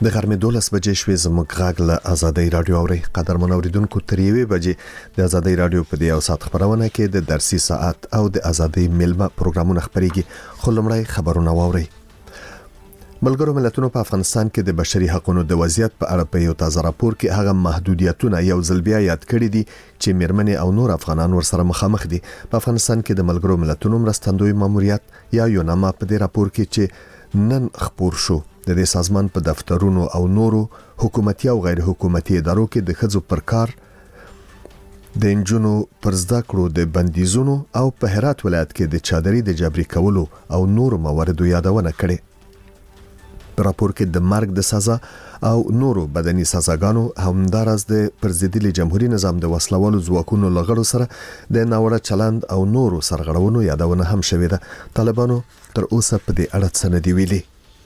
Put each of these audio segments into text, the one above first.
د غرمې 12 بجې شوې زموږ غږ له آزادۍ رادیو اوري. قدرمن اوریدونکو تر 1 بجې د آزادۍ رادیو په دې او سات خبرونه کې د درسي ساعت او د آزادۍ ملما پروګرامونه خبريږي. خو لمړی خبرونه واوري. ملګرو ملتونو په افغانستان کې د بشري حقوقو د وضعیت په اړه په یو تازه راپور کې هغه محدودیتونه یو ځل بیا یاد کړی دي چې میرمنې او نور افغانان ورسره مخامخ دي. په افغانستان کې د ملګرو ملتونو مرستندوی ماموریت یا یوناما په دې راپور کې چې نن خبر شو د دې سازمان په دفترونو او نورو حکومتي او غیر حکومتي ادارو کې د ښځو پر کار د انجونو پر زده کړو د بندیزونو او په هرات ولایت کې د چادري د جبري کولو او نورو مواردو یادونه کړې. په راپور کې د مرګ د سزا او نورو بدني سزاګانو همدارس د پرزیدلي جمهوریت نظام د وسلوالو ځواکونو لغړو سره د ناوړه چلند او نورو سرغړونو یادونه هم شوې ده. طالبانو تر اوسه په دې اړه څه نه دی ویلي.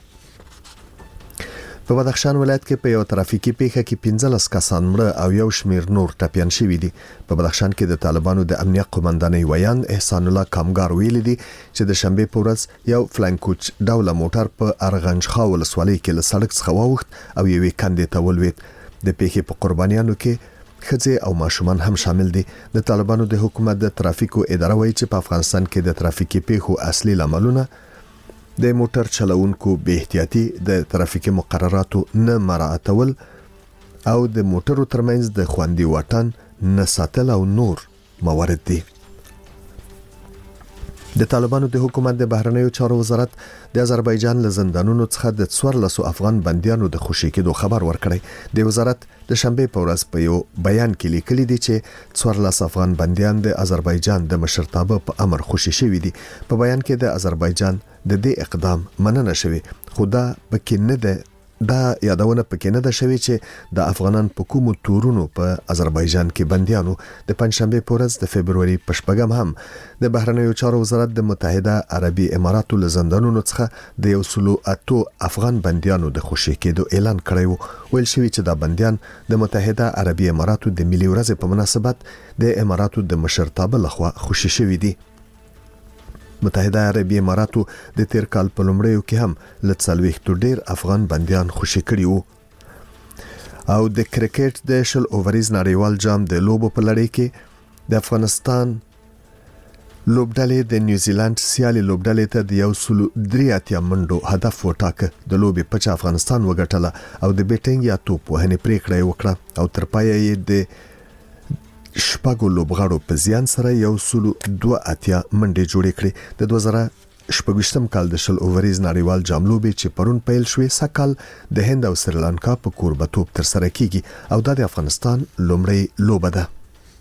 په بدخشان ولایت کې په یو ترافیکي پیښه کې 15 کسان مړه او یو شمیر نور ټپيان شوي دي. په بدخشان کې د طالبانو د امنیت قومندانۍ ویاند احسان الله کامګار ویل دي چې د شنبه په ورځ یو فلانکوچ ډوله موټر په ارغنجخا ولسوالۍ کې له سړک څخه واوښت او یوې کندې ته ولوېد. د پیښې په قربانیانو کې ښځې او ماشومان هم شامل دي. د طالبانو د حکومت د ترافیکو اداره وایي چې په افغانستان کې د ترافیکي پیښو اصلي لاملونه د موټر چلوونکو بې احتیاطي، د ترافیکي مقرراتو نه مراعاتول او د موټرو ترمنځ د خوندي واټن نه ساتل او نور موارد دي. د طالبانو د حکومت د بهرنیو چارو وزارت د آذربایجان له زندانونو څخه د 14 افغان بنديانو د خوشي کېدو خبر ورکړی. د وزارت د شنبه په ورځ په یو بیان کې لیکلي دي چې 14 افغان بنديان د آذربایجان د مشرتابه په امر خوشي شوي دي. په بیان کې د آذربایجان د دې اقدام مننه شوی، خو دا یادونه پکې نه ده شوی چې د افغانان په کومو تورونو په آذربایجان کې بنديانو د پنځشنبه په ورځ د فبرवरी په شپږم هم د بهرنیو چارو وزارت د متحده عربي اماراتو له زندانونو څخه د 108 افغان بنديانو د خوشي کېدو اعلان کړی و. ویل شوی چې دا بنديان د متحده عربي اماراتو د ملي ورځ په مناسبت د اماراتو د مشرتابه لخوا خوشي شوی دي. متحده عربي اماراتو د تیر کال په لومړیو کې هم ل 40 ډیر افغان بنديان خوشي کړي وو. او د کرکټ د شل اووريز نړیوال جام د لوبو په لړۍ کې د افغانستان لوبډلې د نیوزیلند سیالي لوبډلې ته د 103 منډو هدف وټاکه. د لوبې په افغانستان وګټله او د بیټینګ یا توپ وهنې پریکړه وکړه او تر پایه یې د شپږو لوبغاړو په زیان سره 102 منډې جوړې کړې. د 2018 کال د شل اووريز نړیوال جام لوبې چې پرون پیل شوې سکهال د هند او سریلانکا په کوربتوب تر سره کیږي او د افغانستان لومړی لوبه ده.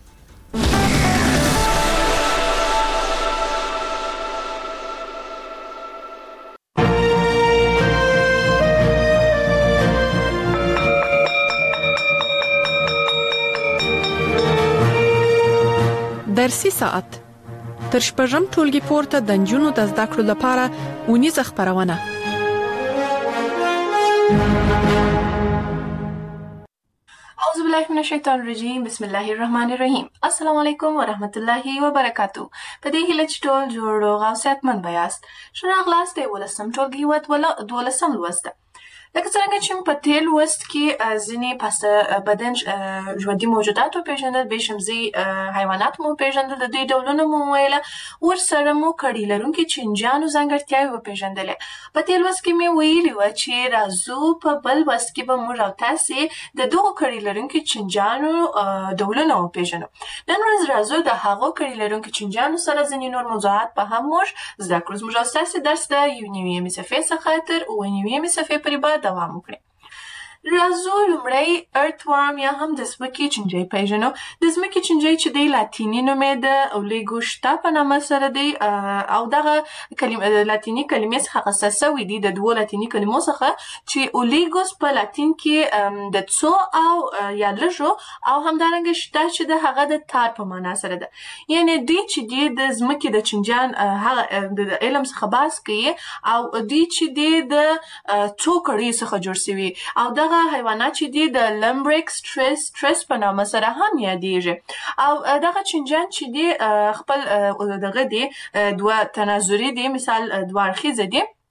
درسي ساعت تر شپږم ټولګي پورته د انجونو د زده کړو لپاره اونیزه خبرونه. اعوذ بالله من الشیطان الرجیم، بسم الله الرحمن الرحیم. السلام علیکم ورحمت الله وبرکاتو. په دې هیله چې ټول جوړ او صحتمند یاست. شراغلاست د ولسم ټولګي ولسم لوسته. لکه څنګه چې په تیر لوست کې ځینې پس بدن ژوندي موجودات او پیژندل به شمزي حیوانات مو پیژندل، د دې ډولونو مو ویله ورسره مو کړي لرونکي چنجانو ځانګړتیاوې و پیژندل. په تیر لوست کې مې ویلي و چې راځو په بل لوست کې به موږ او تاسو د دغو کړي لرونکي چنجانو ډولونه و پیژنو. نن ورځ راځو د هغو کړي لرونکي چنجانو سره ځینې نور موضوعات په هم موږ زده کړو. موږ تاسو درس د یو نیمه صفحې څخه تر 9 صفحې پورې دوام وکړي. راځو لومړی ارتورم یا هم د ځمکې چینجی پیژنو. د ځمکې چینجی چې دی لاتیني نوم یې د اولیګوشتا په نامه سره دی او دغه لاتیني کلمې څخه اخیستل شوی دی د دوو لاتیني کلمو څخه چې اولیګوس په لاتین کې د څو او یا لږو او همدارنګه شتا چې د هغه د تار په معنا سره ده. یعنی دوی چې دی د ځمکې د چینجان هغه د علم څخه بحث کوي او دوی چې دی د څو کړي څخه جوړ شوي او دغه حیوانات چې دي د لمبریک سټریس په نامه سره هم یادېږي. او دغه چینجان چې دي خپل دغه دي دوه تناظري دي، مثال دوه اړخیزه دي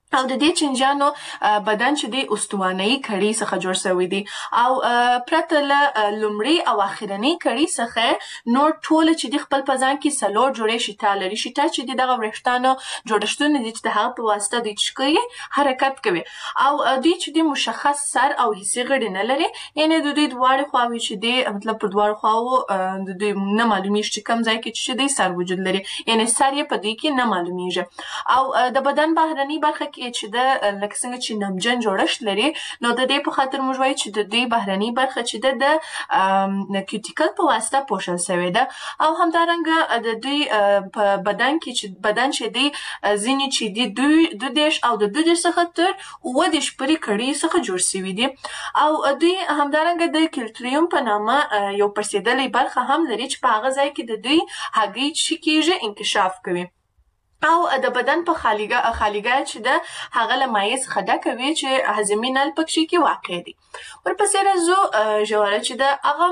او د دې چنجانو بدن چې دی استوانه‌ای کړي څخه جوړ شوی دی او پرته له لومړی او اخرنی کړي څخه نور ټول چې دی خپل په ځان کې سلور جوړې شیټه لري شیټه چې دی دغه وریښتانو جوړښتونه دي چې د هغه په واسطه د چکي حرکت کوي او دوی چې دی مشخص سر او حصې غړي نه لري یعنی د دوی دواړو خواوې چې دی مطلب په دواړو خواو د دوی نه معلومیږي چې کوم ځای کې چې دی سر وجود لري یعنی سر یې په دې کې نه معلومیږي او د بدن بهرنی برخه چې د لکه څنګه چې نمجن جوړښت لري نو د دې په خاطر موږ وایو چې د دې بهرنی برخه چې د کیوټیکل په واسطه پوښل شوی ده او همدارنګه د دوی په بدن کې چې بدن چې دی ځینې چې دی د دیش او د دیش څخه تر 20 پورې کړي څخه جوړ شوی دي او دوی همدارنګه د کلټریوم په نامه یو پرسیدلې برخه هم لري چې په هغه ځای کې د دوی هګۍ چې کېږي انکشاف کوي او د بدن په خالیګاه چې د هغه له مایع څخه ډکه وي چې هضمي نل پکې کې واقع دي ورپسې راځو ژوره چې د هغه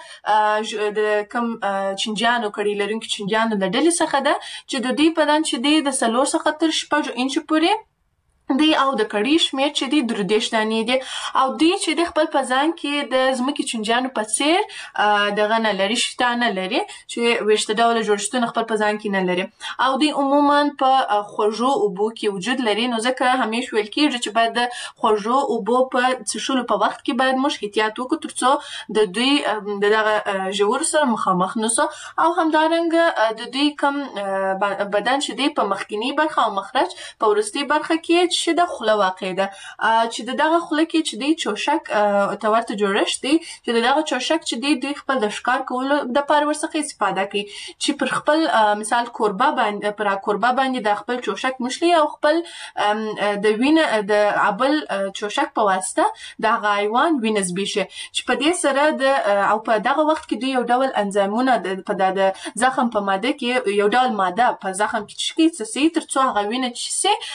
د کم چنجانو کړي لرونکي چنجانو د ډلې څخه ده چې د دې بدن چې دی د 4 څخه تر 6 انچ پورې دی او د کړي شمیر چې دی 3 دانې دي او دی چې د خپل په ځان کې د ځمکې چنجانو په څیر دغه نه لري شته نه لري چې وشته ډول جوړښتونه خپل په ځان کې نه لري او دی عموما په خوږو اوبو کې وجود لري نو ځکه همیشه ویل کېږي چې باید د خوږو اوبو په څښلو په وخت کې باید موږ احتیاط وکړو ترڅو د دوی دغه ژور سره مخامخ نشو او همدارنګه د دوی کم بدن چې دی په مخکینی برخه او مخرج په ورستي برخه کې چې د خوله واقع ده چې دغه خوله کې چې دی چوشک تورته جوړښت دی چې دغه چوشک چې دی خپل د ښکار کولو د پاره ورڅخه استفاده کوي چې پر خپل مثال کوربه باندې د خپل چوشک مشلي او خپل د وینه د عبل چوشک په واسطه د حیوان وینه زبېښي چې په دې سره او په دغه وخت کې دوی یو ډول انزایمونه په د زخم په ماده کې یو ډول ماده په زخم کې چې څه ترڅو هغه وینه چې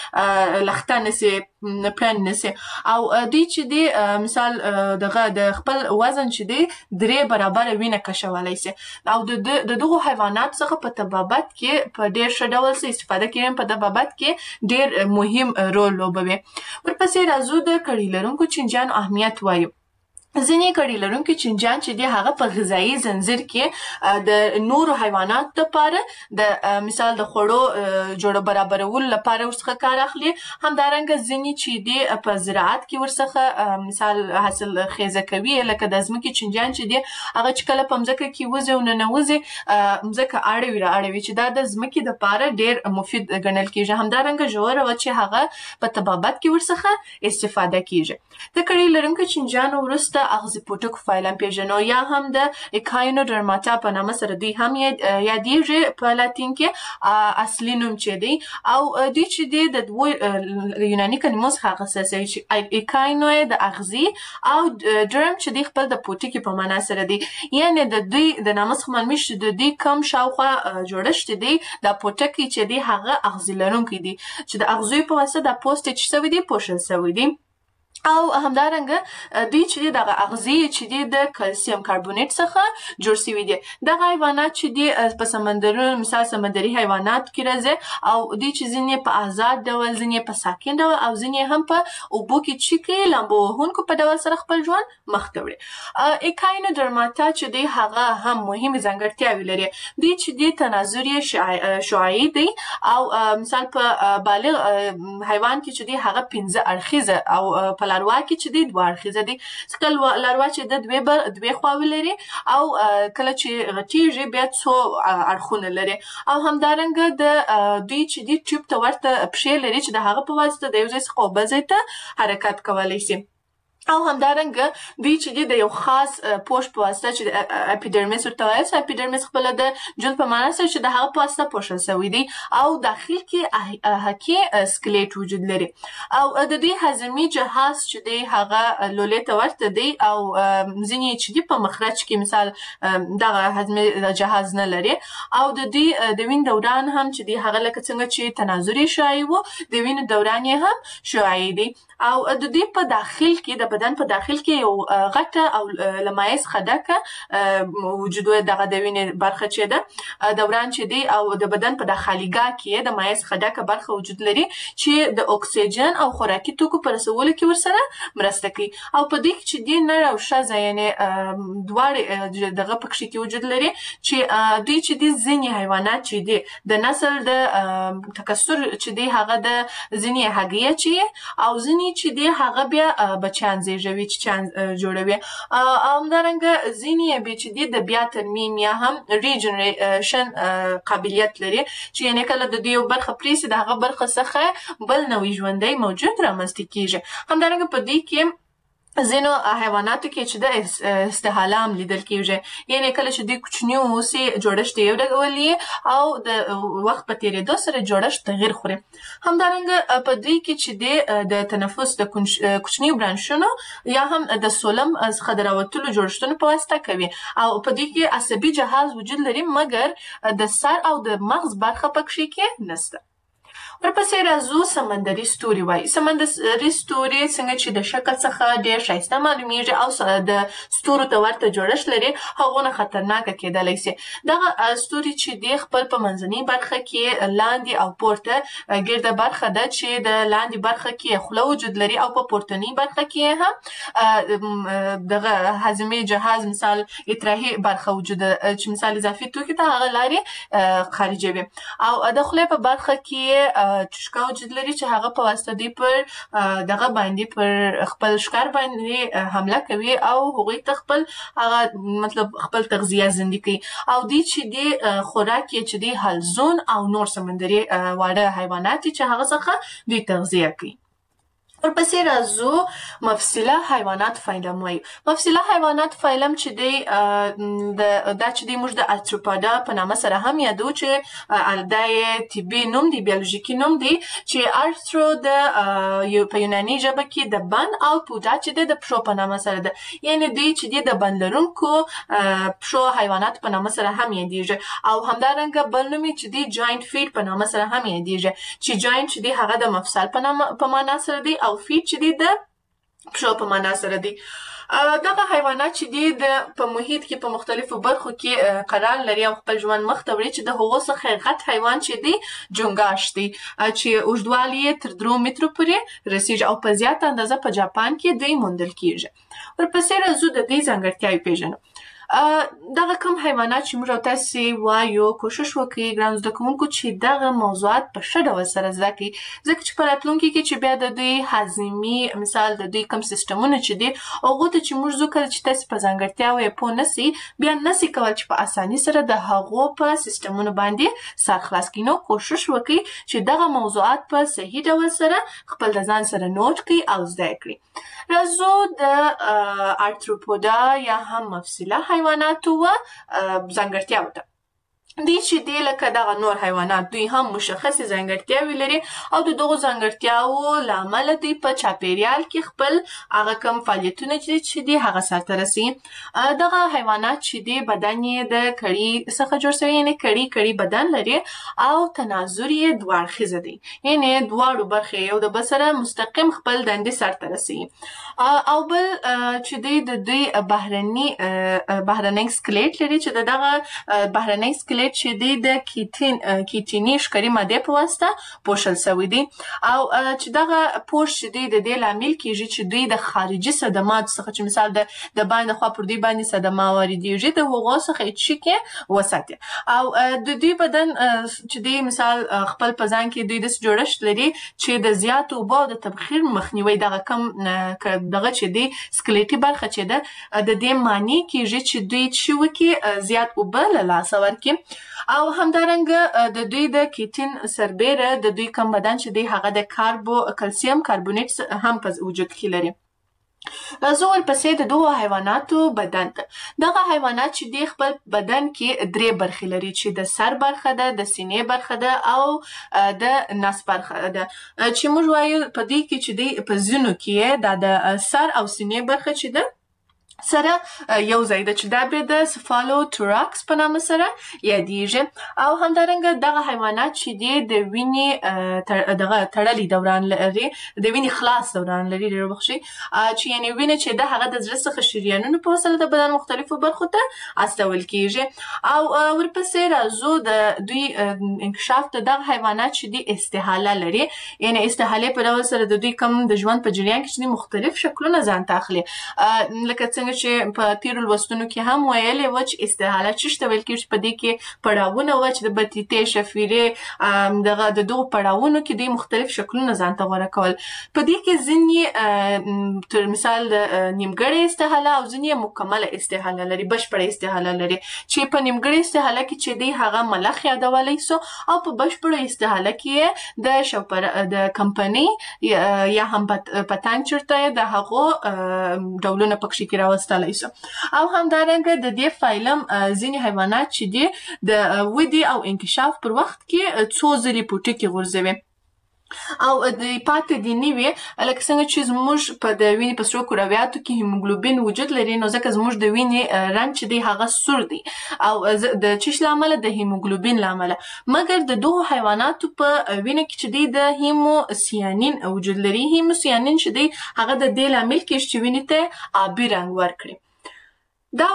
لخته نسی پلان نسی او دوی چې دی مثال دغه د خپل وزن چې دی 3 برابر وینه کشولای شي او د دغه حیوانات څخه په طبابت کې په ډیر ښه ډول استفاده کوي په طبابت کې ډیر مهم رول لوبوي ورپسې راځو د کړي لرونکو چنجان اهمیت وایو ځینې کړي لرونکي چنجان چې دی هغه په غذایی زنجیر کې د نورو حیواناتو لپاره د مثال د خوړو جوړ برابرولو لپاره ورڅخه کار اخلي همدارنګه ځینې چې دی په زراعت کې ورڅخه مثال حاصل خیزه کوي لکه د ځمکې چنجان چې دی هغه چې کله په ځمکه کې وځي او نه وځي ځمکه اړوي چې دا د ځمکې لپاره ډیر مفید ګڼل کېږي همدارنګه ژوره و چې هغه په طبابت کې ورڅخه استفاده کېږي د کړي لرونکو چنجانو وروسته اغزي پوټک فایلم پیژنو یا هم د اکاینوډرماتا په نامه سره دوی هم یادېږي په لاتین کې اصلي نوم چې دی او دوی چې دی د دوه یوناني کلمو څخه اخیستل چې اکاینو د اغزي او درم چې دی خپل د پوټکي په معنا سره دی یعنی د دوی د نامه څخه معلومه شي د دوی کم شاوخوا جوړښت دی د پوټکي چې دی هغه اغزي لرونکي دی چې د اغزي په واسطه د پوسټ چې سوي دی پوښل سوي دی او همدارنګه دوی چې دغه اغزي چې د کلسیم کاربونیت څخه جوړ شوی دي د حیوانات چې په سمندرونو مثال سمندري حیوانات کې راځي او دوی چې ځینې په آزاد ډول ځینې په ساکن ډول او ځینې هم په اوبو کې چې لامبو وهونکو په ډول سره خپل ژوند مخ ته وړي اکاینوډرماتا چې دی هغه هم مهمه ځانګړتیاوې لري دوی چې د تناظري شعاعي دی او مثال په بالغ حیوان کې چې دی هغه 15 اړخیزه او په لاروا کې چې د دوه اړخیزه دي څکل لاروا چې د دوه خواوې لري او کله چې غټیږي بیا څو اړخونه لري او همدارنګه د دوی چې د ټیوب ته ورته پښې لري چې د هغه په واسطه د یو ځای څخه بل ځای ته حرکت کولی شي او همدارنګه دوی چې د یو خاص پوښ په واسطه چې اپیډرمیس ورته وایي چې اپیډرمیس خپل د جلد په معنا سره چې د هغه په واسطه پوښل شوی دی او داخل کې حقي سکلیټ وجود لري او د دې هضمي جهاز چې دی هغه لولې ته ورته دی او ځینې چې دی په مخرج کې مثال دغه هضمي جهاز نه لري او د دې د وین دوران هم چې دی هغه لکه څنګه چې تناظري شایي وو د وین دوران هم شایي دی او د دې په داخل کې د بدن په داخل کې یو غټه او لمایز خدکه وجود دغه د وینې برخه چې ده دوران چې دی او د بدن په داخليګاه کې د مایز خدکه برخه وجود لري چې د اکسیجن او خوراکي توکو پر رسولو کې ورسره مرسته کوي او په دې کې چې دی نر او ښځه یعنی دواړه دغه پکې کې وجود لري چې دوی چې دی ځینې حیوانات چې دی د نسل د تکثر چې دی هغه د ځینې هګۍ چې او ځینې چې دی هغه بیا بچیان زیږوي چې چان جوړوي او همدارنګه ځینې به چې دی د بیا ترمیم یا هم ریجنریشن قابلیت لري چې یعنی کله د دې برخه پریسي د هغه برخه څخه بل نوې ژوندۍ موجود رامنځته کیږي همدارنګه په دې کې ځینو حیواناتو کې چې د استحاله هم لیدل کېږي یعنی کله چې دوی کوچني اوسي جوړښت یو ډول او د وخت په تېرېدو سره جوړښت تغیر خوري همدارنګه په دوی کې چې د تنفس د کوچني برانشونو یا هم د سولم څخه د راوتلو جوړښتونو په واسطه کوي او په دوی کې عصبي جهاز وجود لري مګر د سر او د مغز برخه پکې کې نشته ورپسې راځو سمندري ستوري وایي سمندري ستوري څنګه چې د شکل څخه ډېر ښایسته معلومیږي او د ستورو ته ورته جوړښت لري هغونه خطرناکه کېدلی شي دغه ستوري چې دی خپل په منځنۍ برخه کې لاندې او پورته ګرده برخه ده چې د لاندې برخه کې خوله وجود لري او په پورتنۍ برخه کې هم دغه هضمي جهاز مثال اطراحي برخه وجود چې مثال اضافي توکي ته هغه لارې خارجوي او د خولې په برخه کې چشکا وجود لري چې هغه په واسطه دی پر دغه باندې پر خپل ښکار باندې حمله کوي او هغوی ته خپل هغه مطلب خپل تغذیه زندي کوي او دی چې دی خوراک یې چې دی حلزون او نور سمندري واړه حیوانات چې هغه څخه دوی تغذیه کوي ورپسې راځو مفصله حیوانات فایلم وایي مفصله حیوانات فایلم چې دی دا چې دی موږ د ارتروپودا په نامه سره هم یادو چې دا یې طبي نوم دی بیولوژیکي نوم دی چې ارترو د په یوناني ژبه کې د بن او پودا چې دی د پښو په نامه سره ده یعنی دوی چې دی د بن لرونکو پښو حیوانات په نامه سره هم یادیږي او همدارنګه بل نوم چې دی جاینټ فیټ په نامه سره هم یادیږي چې جاینټ چې دی هغه د مفصل په معنا سره دی او فیټ چې دی د پښو په معنا سره دی دغه حیوانات چې دی په محیط کې په مختلفو برخو کې قرار لري او خپل ژوند مخ ته وړي چې د هغو څخه غټ حیوان چې دی جونګاش دی چې اوږدوالی یې تر 3 مترو پورې رسیږي او په زیاته اندازه په جاپان کې دی موندل کیږي ورپسې راځو د دې ځانګړتیاوې پیژنو دغه کوم حیوانات چې موږ او تاسې وایو کوشش وکړئ ګرانو زده کوونکو چې دغه موضوعات په ښه ډول سره زده کړئ ځکه چې په راتلونکي کې چې بیا د دوی هاضمي مثال د دوی کوم سیستمونه چې دي هغو ته چې موږ ځو کله چې تاسې په ځانګړتیاوو یې پوه نسئ بیا نسئ کولی چې په اساني سره د هغو په سیستمونو باندې سر خلاص کړئ نو کوشش وکړئ چې دغه موضوعات په صحیح ډول سره خپل د ځان سره نوټ کړئ او زده کړئ راځو د ارتروپودا یا هم مفصله حیواناتو و ځانګړتیاوو ته دی چې دی لکه دغه نور حیوانات دوی هم مشخصې ځانګړتیاوې لري او د دغو ځانګړتیاوو له امله دوی په چاپیریال کې خپل هغه کوم فعالیتونه چې دی هغه سرته رسوي دغه حیوانات چې دی بدن یې د کړي څخه جوړ شوی یعنې کړي بدن لري او تناظر یې دوه اړخیزه دی یعنې دواړو برخې یو د بل سره مستقیم خپل دندې سرته رسوي او بل چې دی د دوی بهرنی سکلیټ لري چې دغه بهرنی سکلیټ چې دی د کیټیني ښکاري مادې په واسطه پوښل شوی دی او چې دغه پوښ چې دی د دې لامل کیږي چې دوی د خارجي صدماتو څخه چې مثال د باندې خوا پر دوی باندې صدمه واردېږي د هغو څخه یې چیکې وساتي او د دوی بدن چې دی مثال خپل په ځان کې دوی داسې جوړښت لري چې د زیاتو اوبو او د تبخیر مخنیوی دغه کم دغه چې دی سکلیټي برخه چې ده د دې معنی کیږي چې دوی چې وکړي زیات اوبه له لاسه ورکړي او همدارنګه د دوی د کیټین سربیره د دوی کم بدن چې دی هغه د کلسیم کاربونیټ هم په وجود کې لري راځو ورپسې د دغو حیواناتو بدن ته دغه حیوانات چې دی خپل بدن کې 3 برخې لري چې د سر برخه ده د سینې برخه ده او د نس برخه ده چې موږ وایو په دې کې چې دی په ځینو کې دا د سر او سینې برخه چې ده سره یو ځای د چې دا به د سفالوتوراکس په نامه سره یادېږي او همدارنګه دغه حیوانات چې دي د وینې دغه تړلي دوران لري د وینې خلاص دوران لري ډېر بخښئ چې یعنې وینه چې ده هغه د زړه څخه شریانونو په وسیله د بدن مختلفو برخو ته استول کیږي او ورپسې راځو د دوی انکشاف د دغه حیوانات چې دي استحاله لري یعنې استحالې په ډول سره د دوی کوم د ژوند په جریان کې چې مختلف شکلونه ځان ته اخلي لکه څنګه چې په تیرو لوستونو کې هم ویلې و چې استحاله څه ته ویل کېږي په دې کې پړاوونه و چې د بطیتې شفیرې دغه د دغو پړاوونو کې دوی مختلف شکلونه ځان ته غوره کول په دې کې ځینې تر مثال نیمګړې استحاله او ځینې مکمله استحاله لري بشپړه استحاله لري چې په نیمګړې استحاله کې چې دی هغه ملخ یادولی سو او په بشپړه استحاله کې د کمپنۍ یا هم پتنګ چرته د هغو ډولونه پکې کې راوستلی سو او همدارنګه د دې فایلم ځینې حیوانات چې دي د ودې او انکشاف پر وخت کې څو ځلې پوټکي غورځوي او د پاتې دي نوي لکه څنګه چې زموږ په د وینې په سرو کرویاتو کې هیموګلوبین وجود لري نو ځکه زموږ د وینې رنګ چې دی هغه سور دی او د چیش لامل د هیموګلوبین لامل مګر د دوه حیواناتو په وینې کې چې دی د هیموسیانین وجود لري هیموسیانین چې دی هغه د دې لامل کې چې وینې ته آبي رنګ ورکړي دا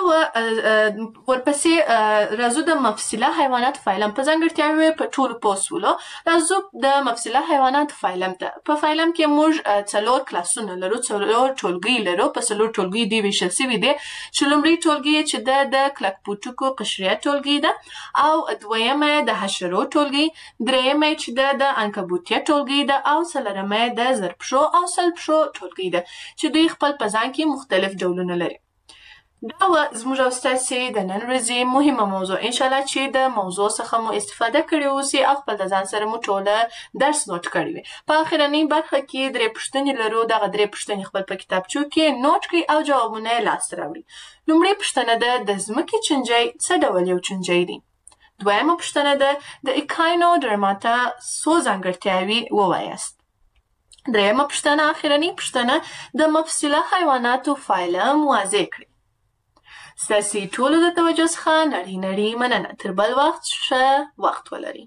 ورپسې راځو د مفصله حیوانات فایلم په ځانګړتیا په ټولو پوسولو راځو د مفصله حیوانات فایلم ته په فایلم کې موږ څلور کلاسونه لرو څلور ټولګي لرو په څلور ټولګي دی ویشل شوي دي چې لومړی ټولګي چې د کلک پوټکو قشریه ټولګي ده او دویمه د حشرو ټولګي درېیمه چې د عنکبوتیه ټولګي ده او څلورمه د زرپشو او سلپشو ټولګي ده چې دوی خپل په ځان کې مختلف ډولونه لري دا زموږ او ستاسې د نن ورځې مهمه موضوع انشاءالله چې د موضوع څخه مو استفاده کړې اوسي او خپل د ځان سره مو ټوله درس نوټ کړی وي په اخرنۍ برخه کې 3 پوښتنې لرو دغه 3 پوښتنې خپل په کتابچو کې نوټ کړئ او جوابونه یې لاسته راوړئ لومړۍ پوښتنه ده د ځمکې چنجی څه ډول یو چنجی دی دویمه پوښتنه ده د اکاینوډرماتا څو ځانګړتیاوې ووایاست درېیمه پوښتنه اخرنۍ پوښتنه د مفصله حیواناتو فایلم واضح کړئ ستاسې ټولو د توجه څخه نړۍ مننه تر بل وخت ښه وخت ولرئ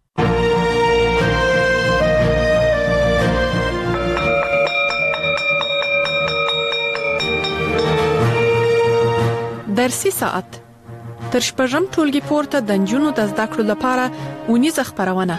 درسي ساعت تر شپږم ټولګي پورته د نجونو د زده کړو لپاره اونیزه خپرونه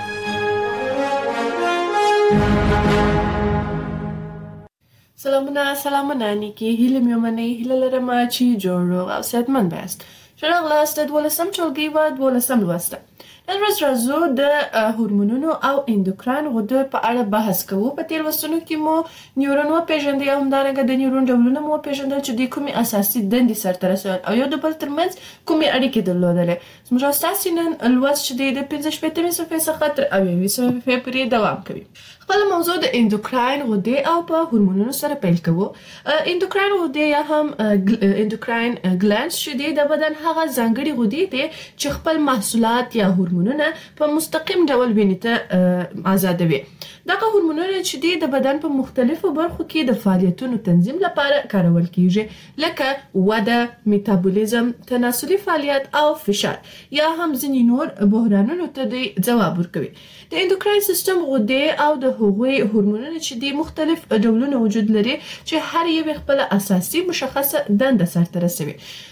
سلامونه نیکی هیله مې ومنئ هیله لرم چې جوړ روغ او صحتمند یاست ښه راغلاست د 12م ټولګي و 12م لوسته نن ورځ راځو د هورمونونو او اندوکراین غدو په اړه بحث کوو په تیر لوستونو کې مو نیورون وپېژندل او همدارنګه د نیورون ډولونه مو وپېژندل چې دوی کومې اساسي دندې سرته رسول او یو د بل ترمنځ کومې اړیکې درلودلې زموږ او ستاسې نن لوست چې دی د 55مې صفحې څخه تر 80مې صفحې پورې دوام کوي خپل موضوع د اندوکراین غدې او په هورمونونو سره پیل کوو اندوکراین غدې یا هم اندوکراین ګلانډز چې دی د بدن هغه ځانګړي غدې دي چې خپل محصولات یا هورمونونه په مستقیم ډول وینې ته آزادوي دغه هورمونونه چې دی د بدن په مختلفو برخو کې د فعالیتونو تنظیم لپاره کارول کیږي لکه وده میتابولیزم تناسلي فعالیت او فشار یا هم ځینې نور بحرانونو ته دی ځواب ورکوي د اندوکراین سیستم غدې او د هغوی هورمونونه چې دی مختلف ډولونه وجود لري چې هر یو خپل اساسي مشخصه دنده سرته رسوي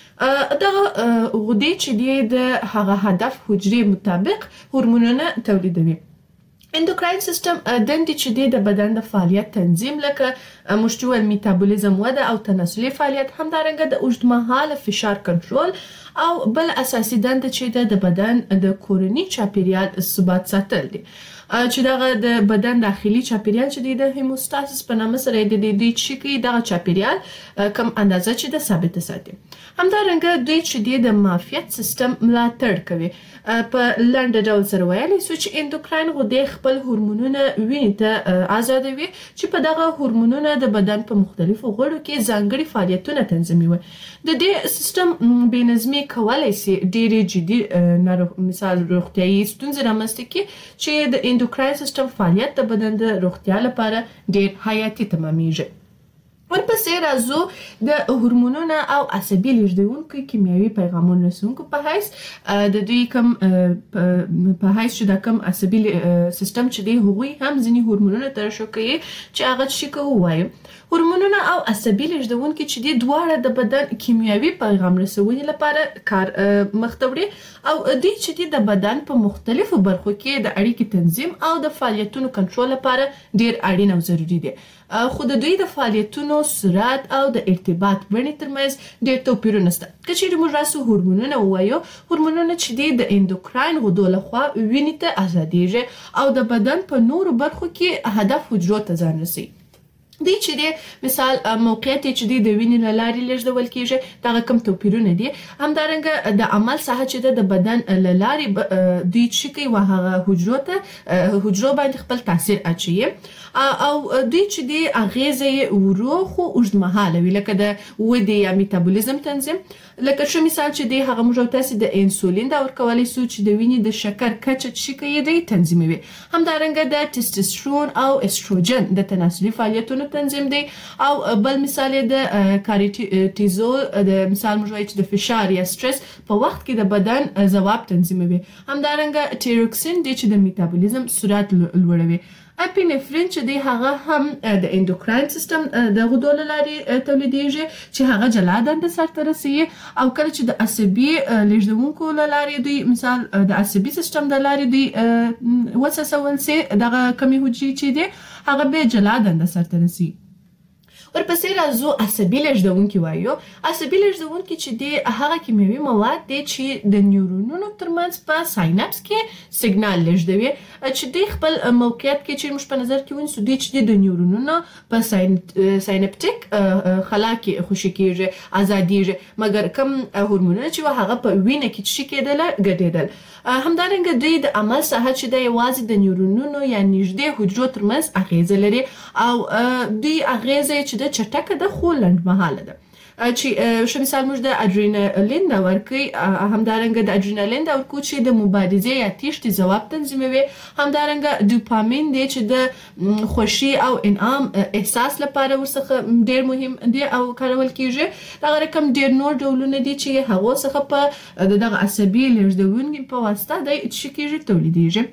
دغه غدې چې دی د هغه هدف حجرې مطابق هورمونونه تولیدوي اندوکراین سیستم دندې چې دی د بدن د فعالیت تنظیم لکه مشتوي میتابولیزم وده او تناسلي فعالیت همدارنګه د اوږدمهاله فشار کنټرول او بل اساسي دنده چې د بدن د کورني چاپیریال ثبات ساتل دي چې دغه د بدن داخلي چاپیریال چې د هیموستاسیس په نامه سره د دې چې دغه چاپیریال کم اندازه چې د ثابت ساتي همدارنګه دوی چې د معافیت سیستم ملاتړ کوي په لنډ ډول سره ویلی سو چې اندوکراین غدې خپل هورمونونه وینې ته آزادوي چې په دغه هورمونونه د بدن په مختلفو غړو کې ځانګړي فعالیتونه تنظیموي د دې سیستم بې نظمي کولای شي ډېرې جدي مثال روغتیايي ستونزې رامنځته کړي چې د اندوکراین سیستم فعالیت د بدن د روغتیا لپاره ډېر حیاتي تمامېږي ورپسې راځو د هورمونونو او عصبي لیږدونکو کیمیاوي پیغامونو رسونکو په حیث د دوی کوم په حیث چې د کوم عصبي سیستم چې دی هغوی هم ځینې هورمونونه ترشح کوي چې هغه شي ووایو. هورمونونه او عصبي لیږدونکي چې دی دواړه د بدن کیمیاوي پیغام رسونې لپاره کار مخته وړي او دوی چې دی د بدن په مختلفو برخو کې د اړیکې تنظیم او د فعالیتونو کنټرول لپاره ډیر اړین او ضروری دي. خو د دوی د فعالیتونو سرعت او د ارتباط بڼې ترمنځ ډېر توپیرونه شته. که چیرې موږ راسو هورمونونه ووایو، هورمونونه چې دي د اندوکراین غدو لخوا وینې ته ازادیږي او د بدن په نورو برخو کې هدف حجرو ته ځان رسوي. دوی چې دی مثال موقعیت چې دی د وینې له لارې لیږدول کیږي، دغه کوم توپیرونه دي. همدارنګه د عمل ساحه چې د بدن له لارې دوی چې کوي هغه حجرو باندې خپل تاثیر اچوي او دوی چې دی اغیزه یې ورو خو اوږدمهاله وي، لکه د ودې یا میتابولیزم تنظیم. لکه ښه مثال چې دی هغه موږ تاسې د انسولین دا ورکولی سو چې د وینې د شکر کچه چې کوي دی تنظیموي. همدارنګه د ټسټوسترون او استروجن د تناسلي فعالیتونو تنظیم دی او بل مثال د کارټیزول د مثال موږ وایو چې د فشار یا سټرس په وخت کې د بدن ځواب تنظیموي. همدارنګه ټیروکسین دی چې د میتابولیزم سرعت لوړوي. اپینفرین چې دی هغه هم د اندوکراین سیستم د غدو له لارې تولیدیږي چې هغه جلا دنده سرته رسوي او کله چې د عصبي لیږدونکو له لارې دوی مثال د عصبي سیستم د لارې دوی وسوسول سي دغه کمی حجرې چې دی هغه به جلا دنده سرته رسوي. ورپسې راځو عصبي لیږدونکي وایو. عصبي لیږدونکي چې دی هغه کیمیاوي مواد دی چې د نیورونونو ترمنځ په ساینپس کې سیګنال لیږدوي چې دی خپل موقعیت کې چې موږ په نظر کې ونیسو دوی چې د نیورونونو په ساینپټیک خلا کې خوشي کیږي، ازادیږي، مګر کوم هورمونونه چې هغه په وینه کې چې کېدل ګډېدل. همدارنګه دوی د عمل ساحه چې د یوازې د نیورونونو یا نږدې حجرو ترمنځ اغیزه لري او دوی اغیزه چې د چټکه ده خو لنډمهاله ده. چې ښه مثال موږ د اډرینالین دا ورکوي، همدارنګه د اډرینالین دا ورکو چې د مبارزې یا تیښتې ځواب تنظیموي. همدارنګه ډوپامین دی چې د خوښي او انعام احساس لپاره ورڅخه ډیر مهم دی او کارول کیږي. دغه رقم ډیر نور ډولونه دي چې هغه څخه په دغه عصبي لیږدونکي په واسطه د چې کیږي تولیدیږي.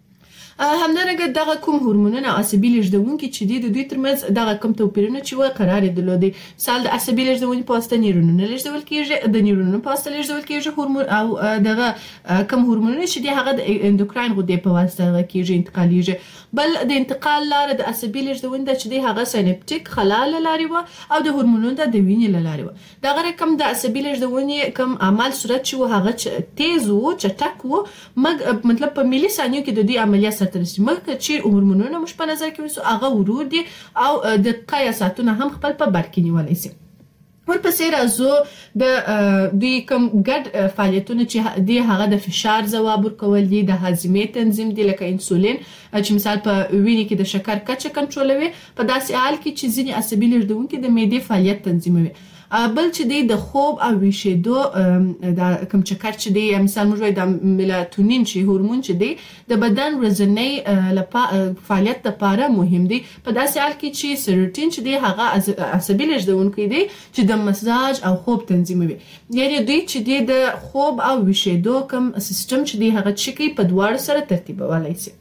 همدارنګه دغه کوم هورمونونه عصبي لیږدونکي چې دي د دوی ترمنځ دغه کوم توپیرونه چې و قرار درلودي. مثال د عصبي لیږدونکي په واسطه نیورونونه لیږدول کیږي، د نیورونونو په واسطه لیږدول کیږي هورمون او دغه کوم هورمونونه چې دي هغه د اندوکراین غدې په واسطه کیږي انتقالیږي. بل د انتقال لاره د عصبي لیږدونکي چې دي هغه ساینپټیک خلا له لارې و او د هورمونونو د وینې له لارې و. دغه رقم د عصبي لیږدونکي کوم عمل صورت چې هغه تیز و چټک و مطلب په ملي ثانیو کې د دې عملیات مګر چې هورمونونه موږ په نظر کې ونیسو هغه ورو دي او دقیقه یا ساعتونه هم خپل په بر کې نیولی سي. ورپسې راځو د دوی کوم ګډ فعالیتونه چې دی هغه د فشار ځواب ورکول دي، د هاضمې تنظیم دی لکه انسولین چې مثال په وینې کې د شکر کچه کنټرولوي، په داسې حال کې چې ځینې عصبي لیږدونکي د معدې فعالیت تنظیموي. بل چې دی د خوب او ویښېدو دا کوم چکر چې دی مثال موږ وایو د میلاتونین چې هورمون چې دی د بدن ورځنی فعالیت لپاره مهم دی. په داسې حال کې چې سیروټین چې دی هغه عصبي لیږدونکی دی چې د مزاج او خوب تنظیموي. یعنی دوی چې دی د خوب او ویښېدو کوم سیستم چې دی هغه چې کوي په دواړو سره ترتیبولی سي.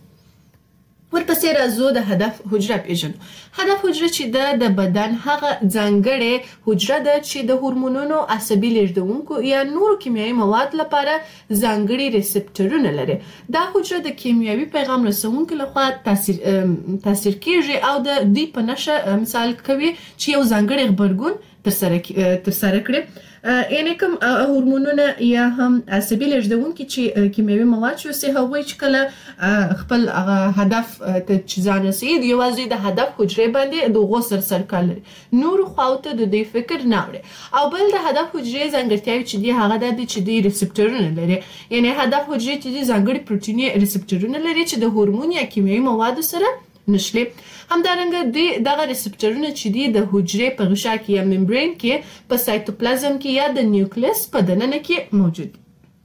ورپسې راځو د هدف حجره پیژنو. هدف حجره چې د بدن هغه ځانګړې حجره ده چې د هورمونونو، عصبي لیږدونکو یا نورو کیمیاوي مواد لپاره ځانګړي ریسپټرونه لري. دا حجره د کیمیاوي پیغام رسونکو لخوا تاثیر کیږي او د دوی په نښه مثال کوي چې یو ځانګړی غبرګون ترسره کړي. یعنی کوم هورمونونه یا هم عصبي لیږدونکي چې کیمیاوي مواد شوسي هغوی چې کله خپل هدف ته چې ځان رسوي یوازې د هدف حجرې باندې د هغو سره کار لري، نورو خواو ته د دوی فکر نه وړي. او بل د هدف حجرې ځانګړتیاوې چې دي هغه دا دي چې دوی ریسپټرونه لري. یعنی هدف حجرې چې دي ځانګړي پروټیني ریسپټرونه لري چې د هورمون یا کیمیاوي موادو سره نښلي. همدارنګه دغه ریسپټرونه چې دي د حجرې په غشا کې یا ممبرین کې، په سایتوپلازم کې یا د نیوکلیس په دننه کې موجود دي.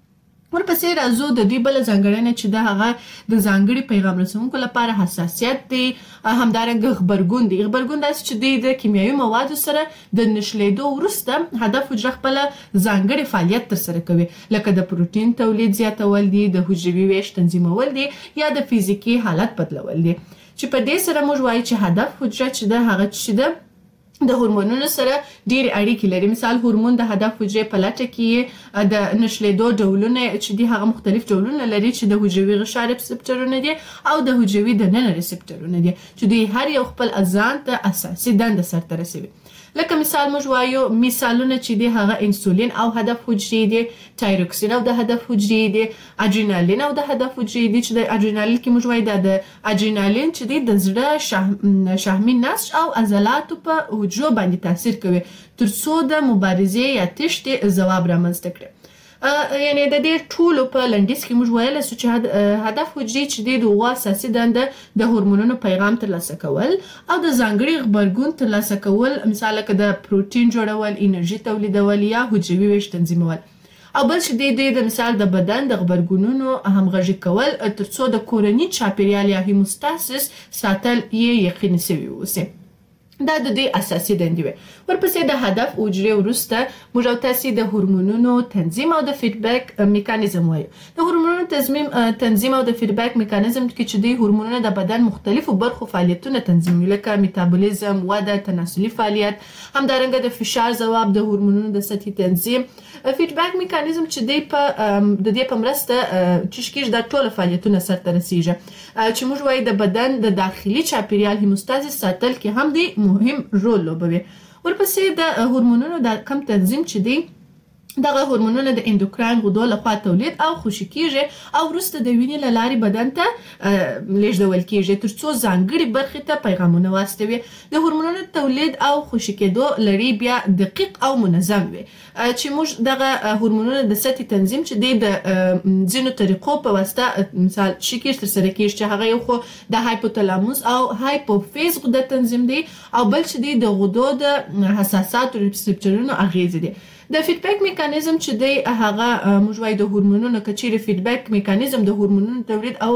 ورپسې راځو د دې بل ځانګړنه چې د هغه د ځانګړي پیغام رسونکو لپاره حساسیت دی، همدارنګه غبرګون دی. غبرګون داسې چې د کیمیاوي موادو سره د نشلیدو وروسته هدف حجره خپل ځانګړي فعالیت ترسره کوي، لکه د پروتین تولید زیاتول دي، د حجروي ویش تنظیمول دي یا د فزیکي حالت بدلول دي. چې په دې سره موږ وایو چې هدف حجره چې د هغه چې د هورمونونو سره ډېر اړیکې لري. مثال هورمون د هدف حجرې په لټه کې د نشلیدو ډولونه چې دي هغه مختلف ډولونه لري چې د حجروي غشا ریسپټرونه دي او د حجروي دننه ریسپټرونه دي چې دوی هر یو خپل ځان ته اساسي دنده سرته رسوي. لکه مثال موږ وایو مثالونه چې دي هغه انسولین او هدف حجرې دي، تایروکسین او د هدف حجرې دي، اډرینالین او د هدف حجرې دي چې د اډرینالین کې موږ وایو د اډرینالین چې دی د زړه شحمي نسج او عضلاتو په حجرو باندې تاثیر کوي ترڅو د مبارزې یا تشتې ځواب رامنځته کړي. یعنی د دې ټولو په لنډیز کې موږ ویلی سو چې هدف حجرې چې دی د هغو اساسي دنده د هورمونونو پیغام ترلاسه کول او د ځانګړي غبرګون ترلاسه کول، مثال لکه د پروتین جوړول، انرژي تولیدول یا حجروي ویش تنظیمول. او بل چې دی د مثال د بدن د غبرګونونو همغږي کول ترڅو د کورني چاپیریال یا هیموستاسیس ساتل یې یقیني سوي اوسي. دا د دې اساسي دندې وي. ورپسې د هدف حجرې وروسته موږ او تاسې د هورمونونو تنظیم او د فیډبیک میکانیزم وایو. د هورمونونو تنظیم او د فیډبیک میکانیزم کې چې د هورمونونو د بدن مختلفو برخو فعالیتونه تنظیموي، لکه میتابولیزم، وده، تناسلي فعالیت، همدارنګه د فشار ځواب، د هورمونونو د سطحي تنظیم. فیډبیک میکانیزم چې دی د دې په مرسته چې کېږي دا ټول فعالیتونه سرته رسیږي چې موږ وایو د بدن د داخلي چاپیریال هیموستاسیس ساتل کې هم دی مهم رول لوبوي. ورپسې د هورمونونو د کم تنظیم چې دی دغه هورمونونه د اندوکراین غدو لخوا تولید او خوشې کیږي او وروسته د وینې له لارې بدن ته لیږدول کیږي ترڅو ځانګړي برخې ته پیغامونه واستوي. د هورمونونو تولید او خوشې کېدو لړۍ بیا دقیق او منظم وي چې موږ دغه هورمونونو د سطحي تنظیم چې دی د ځینو طریقو په واسطه مثال شکر ترسره کیږي چې هغه یو خو د هایپوتالاموس او هایپوفیز غده تنظیم دی او بل چې دی د غدو د حساساتو ریسپټرونو اغیزې دي. د فیډبیک میکانیزم چې دی هغه موږ وایو د هورمونونو کچېرې فیډبیک میکانیزم د هورمونونو تولید او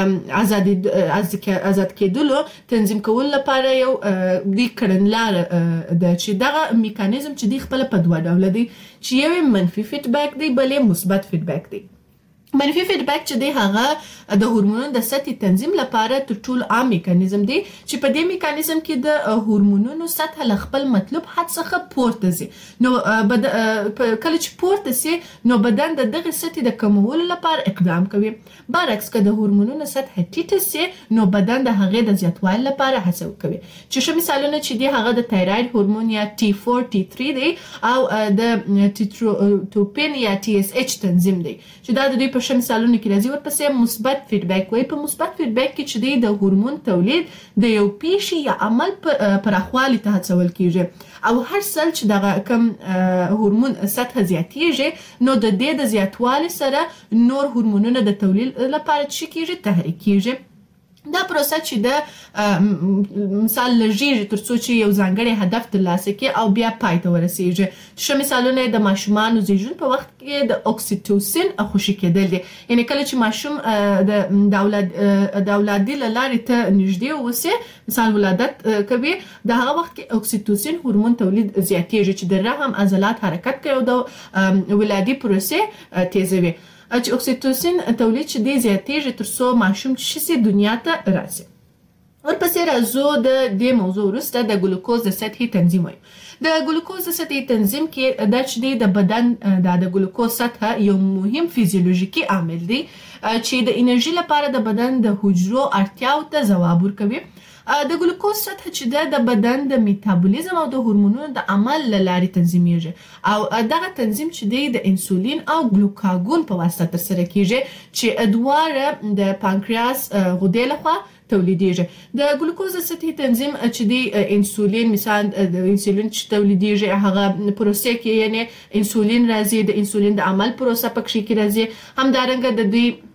آزاد کېدلو تنظیم کول لپاره یو دی کړنلاره ده چې دغه میکانیزم چې دی خپله په دوه ډوله دی چې یو منفي فیډبیک دی بل مثبت فیډبیک دی. منفي فیډبیک چې دی هغه د هورمونونو د سطحي تنظیم لپاره تر ټولو عام میکانیزم دی چې په دې میکانیزم کې د هورمونونو سطح له خپل مطلوب حد څخه پورته ځي. نو کله چې پورته سي نو بدن د دغه سطحې د کمولو لپاره اقدام کوي. برعکس که د هورمونونو سطح ټیټه سي نو بدن د هغې د زیاتوالي لپاره هڅه کوي. چې ښه مثالونه چې دی هغه د تایراید هورمون یا T4 T3 دی او د ټیټروپین یا TSH تنظیم دی چې دا د دوی په ښه مثالونو کې راځي. ورپسې مثبت فیډبیک وایي. په مثبت فیډبیک کې چې دی د هورمون تولید د یو پیښې یا عمل پراخوالي ته هڅول کیږي او هر ځل چې دغه کم هورمون سطح زیاتیږي نو د دې د زیاتوالي سره نور هورمونونه د تولید لپاره څه کیږي تحریک کیږي. دا پروسه چې د مثال لږیږي ترڅو چې یو ځانګړی هدف ترلاسه کړي او بیا پای ته ورسیږي. ښه مثالونه د ماشومانو زیږون په وخت کې د اکسیټوسین خوشې کېدل دي. یعنی کله چې ماشوم د اولادي له لارې ته نږدې اوسي مثال ولادت کوي د هغه وخت کې اکسیټوسین هورمون تولید زیاتیږي چې د رحم عضلات حرکت کوي او د ولادي پروسې تیزوي. چې اکسیټوسین تولید چې دی زیاتیږي ترڅو ماشوم چې شي دنیا ته راسي. ورپسې راځو د دې موضوع وروسته د ګلوکوز د سطحي تنظیم وایو. د ګلوکوز د سطحي تنظیم کې دا چې دی د بدن د ګلوکوز سطح یو مهم فیزیولوژیکي عامل دی چې د انرژي لپاره د بدن د حجرو اړتیاو ته ځواب ورکوي. د ګلوکوز سطح چې ده د بدن د میتابولیزم او د هورمونونو د عمل له لارې تنظیمیږي او دغه تنظیم چې دی د انسولین او ګلوکاګون په واسطه ترسره کیږي چې دواړه د پانکریاس غدې لخوا تولیدیږي. د ګلوکوز د سطحي تنظیم چې دی انسولین مثلا د انسولین چې تولیدیږي هغه پروسې کې یعنی انسولین راځي د انسولین د عمل پروسه پکې کې راځي. همدارنګه د دوی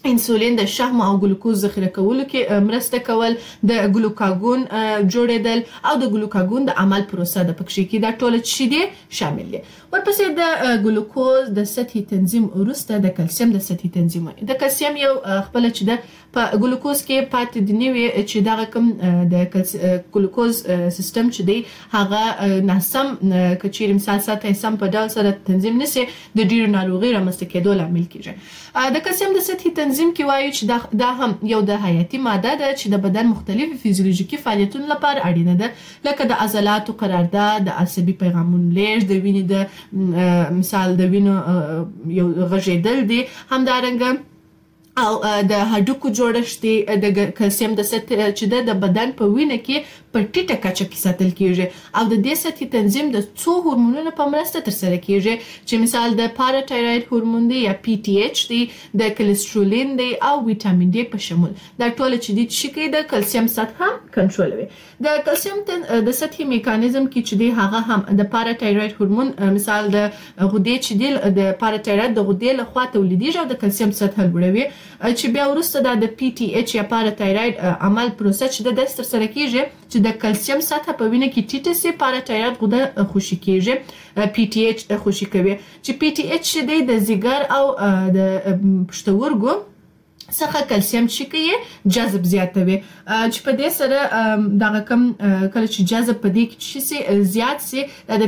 انسولین د شحم او ګلوکوز ذخیره کولو کې مرسته کول، د ګلوکاګون جوړېدل او د ګلوکاګون د عمل پروسه د پکې کې دا ټول شي دي شامل دي. ورپسې د ګلوکوز د سطحي تنظیم وروسته د کلسیم د سطحي تنظیم. د کلسیم یو خپل چې د په ګلوکوز کې پاتې دی نوې چې دا کوم د ګلوکوز سیستم چې دی هغه ناسم کچیر مثال ساته سم په ډول سره تنظیم نشي د ډیرو ناروغي رامنځته کېدو لامل کیږي. د کلسیم د سطحي تنظیم کې وایي چې دا هم یو د حیاتي ماده ده چې د بدن مختلفو فزیولوژیکي فعالیتونو لپاره اړینه ده، لکه د عضلاتو قرارداد، د عصبي پیغامونو لیږد، د وینې د مثال د وینې یو غږیدل دي، همدارنګه او د هډوکو جوړښت دی. د کلسیم د سطح چې د بدن په وینه کې په ټیټه کچه کې ساتل کیږي او د دې سطحي تنظیم د څو هورمونونو په مرسته ترسره کیږي چې مثال د پاراتایروید هورمون دی یا PTH دی، د کلسترولین دی او ویټامین ډي په شمول. دا ټول چې دي چې کوي د کلسیم سطح کنټرولوي. د کلسیم د سطحي میکانیزم کې چې دی هغه هم د پاراتایروید هورمون مثال د غدې چې دی د پاراتایروید د غدې له خوا تولیدېږي او د کلسیم سطح لوړوي، چې بیا وروسته د PTH یا پاراتایروید عمل پروسه چې د ترسره کیږي چې د کلسیم سطح په وینه کې ټیټه سي، پاراتایروید غده خوشي کیږي، PTH خوشي کوي چې PTH دی د ځیګر او د پښتورګو څخه کلسیم چې کوي جذب زیاتوي، چې په دې سره دغه کم کله چې جذب په دې کې شي زیات سي د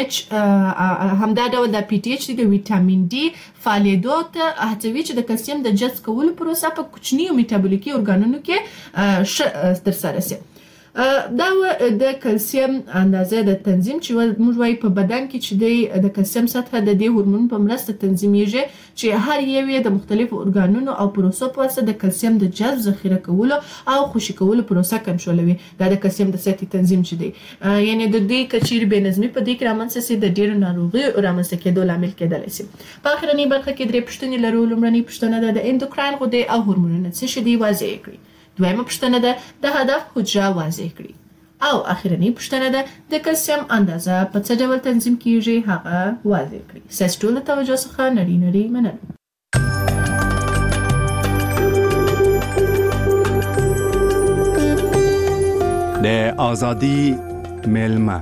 PTH همدا ډول د PTH د ویټامین ډي فعالیدو ته هڅوي چې د کلسیم د جذب کولو پروسه په کوچنیو میټابولیکي ارګانونو کې ترسره سي. دا د کلسیم اندازه د تنظیم چې موږ وایي په بدن کې چې د کلسیم سطح د دې هورمون په مرسته تنظیمیږي چې هر یو د مختلفو ارګانونو او پروسو په واسطه د کلسیم د جذب ذخیره کولو او خوشي کولو پروسه کنټرولوي. دا د کلسیم د سطحي تنظیم چې دی یعنی د دې کچیر بې نظمي په دې کې رامنځته سي د ډیرو ناروغي رامنځته کېدو لامل کېدلی سي. په اخرنۍ برخه کې درې پوښتنې لرو. لومړنۍ پوښتنه ده د اندوکراین غدې او هورمونونه څه شي دي واضح کړئ. دویمه پوښتنه ده د هدف حجره واضح کړئ. او اخرنۍ پوښتنه ده د کلسیم اندازه په څه ډول تنظیم کیږي هغه واضح کړئ. ستاسو ټول توجه څخه نړۍ مننه. د ازادي ملما.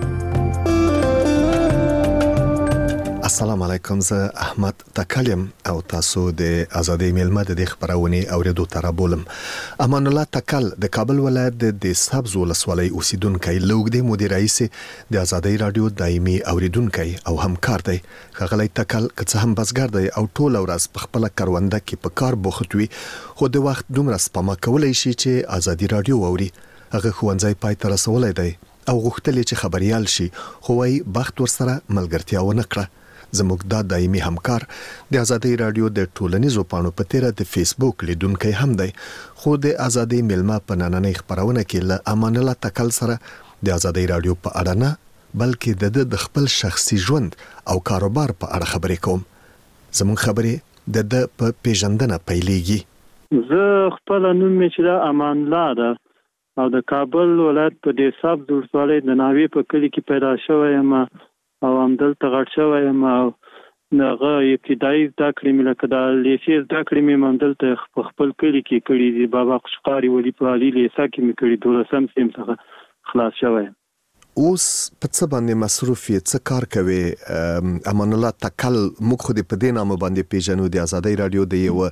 السلام علیکم، زه احمد تکلم او تاسو د ازادي ملما د خبرونه اوریدو ته رابولم. امان الله تکل د کابل ولایت د سبز ولسوالۍ اوسیدونکو لوګدي مدیر رئیس د ازادي رادیو دایمي اوریدونکو او همکار دی. خغلی تکل که هم بسګر دی او ټول ورځ په خپل کرونده کې په کار بوختوي، خو د وخت دومره سپما کولای شي چې ازادي رادیو اوري. هغه خوانځي پای تر رسولای دی او غوښتل چې خبريال شي، خو وايي بخت ورسره ملګرتیا ونه کړه. زموږ د دایمي همکار د ازادي رادیو د ټولنیزو پاڼو په تیره د فیسبوک لیدونکو هم دی، خو د ازادي ملما په نننۍ خبرونه کې له امان الله تکل سره د ازادي رادیو په اړه نه بلکې د خپل شخصي ژوند او کاروبار په اړه خبرې کوم. زموږ خبرې د په پیژندنه پیلېږي. زه خپل نوم چې امان الله ده او د کابل ولایت په دې سبز ولسوالۍ د ناوی په کلی کې پیدا شوی یم او همدلته غټ شوی یم او هغه ابتدایي زده کړې مې لکه د لیسې زده کړې مې همدلته په خپل کلي کې کړي دي. بابا قشقاري ولي په علي لیسه کې مې کړي، 12م صنف څخه خلاص شوی. اوس په څه باندې مصروف یې، څه کار کوي؟ امان الله تکل موږ خو دې په دې نامه باندې پیژنو د ازادي رادیو د یو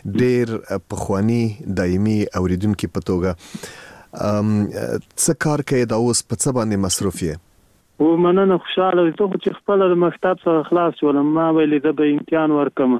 ډېر پخوانی دایمي اوریدونکو په توګه. څه کار کوي دا اوس په څه باندې مصروف یې؟ و مننه، خوشاله ته خو چې خپل د مکتب څخه خلاص شولم، ما ویلې د به امتحان ورکم.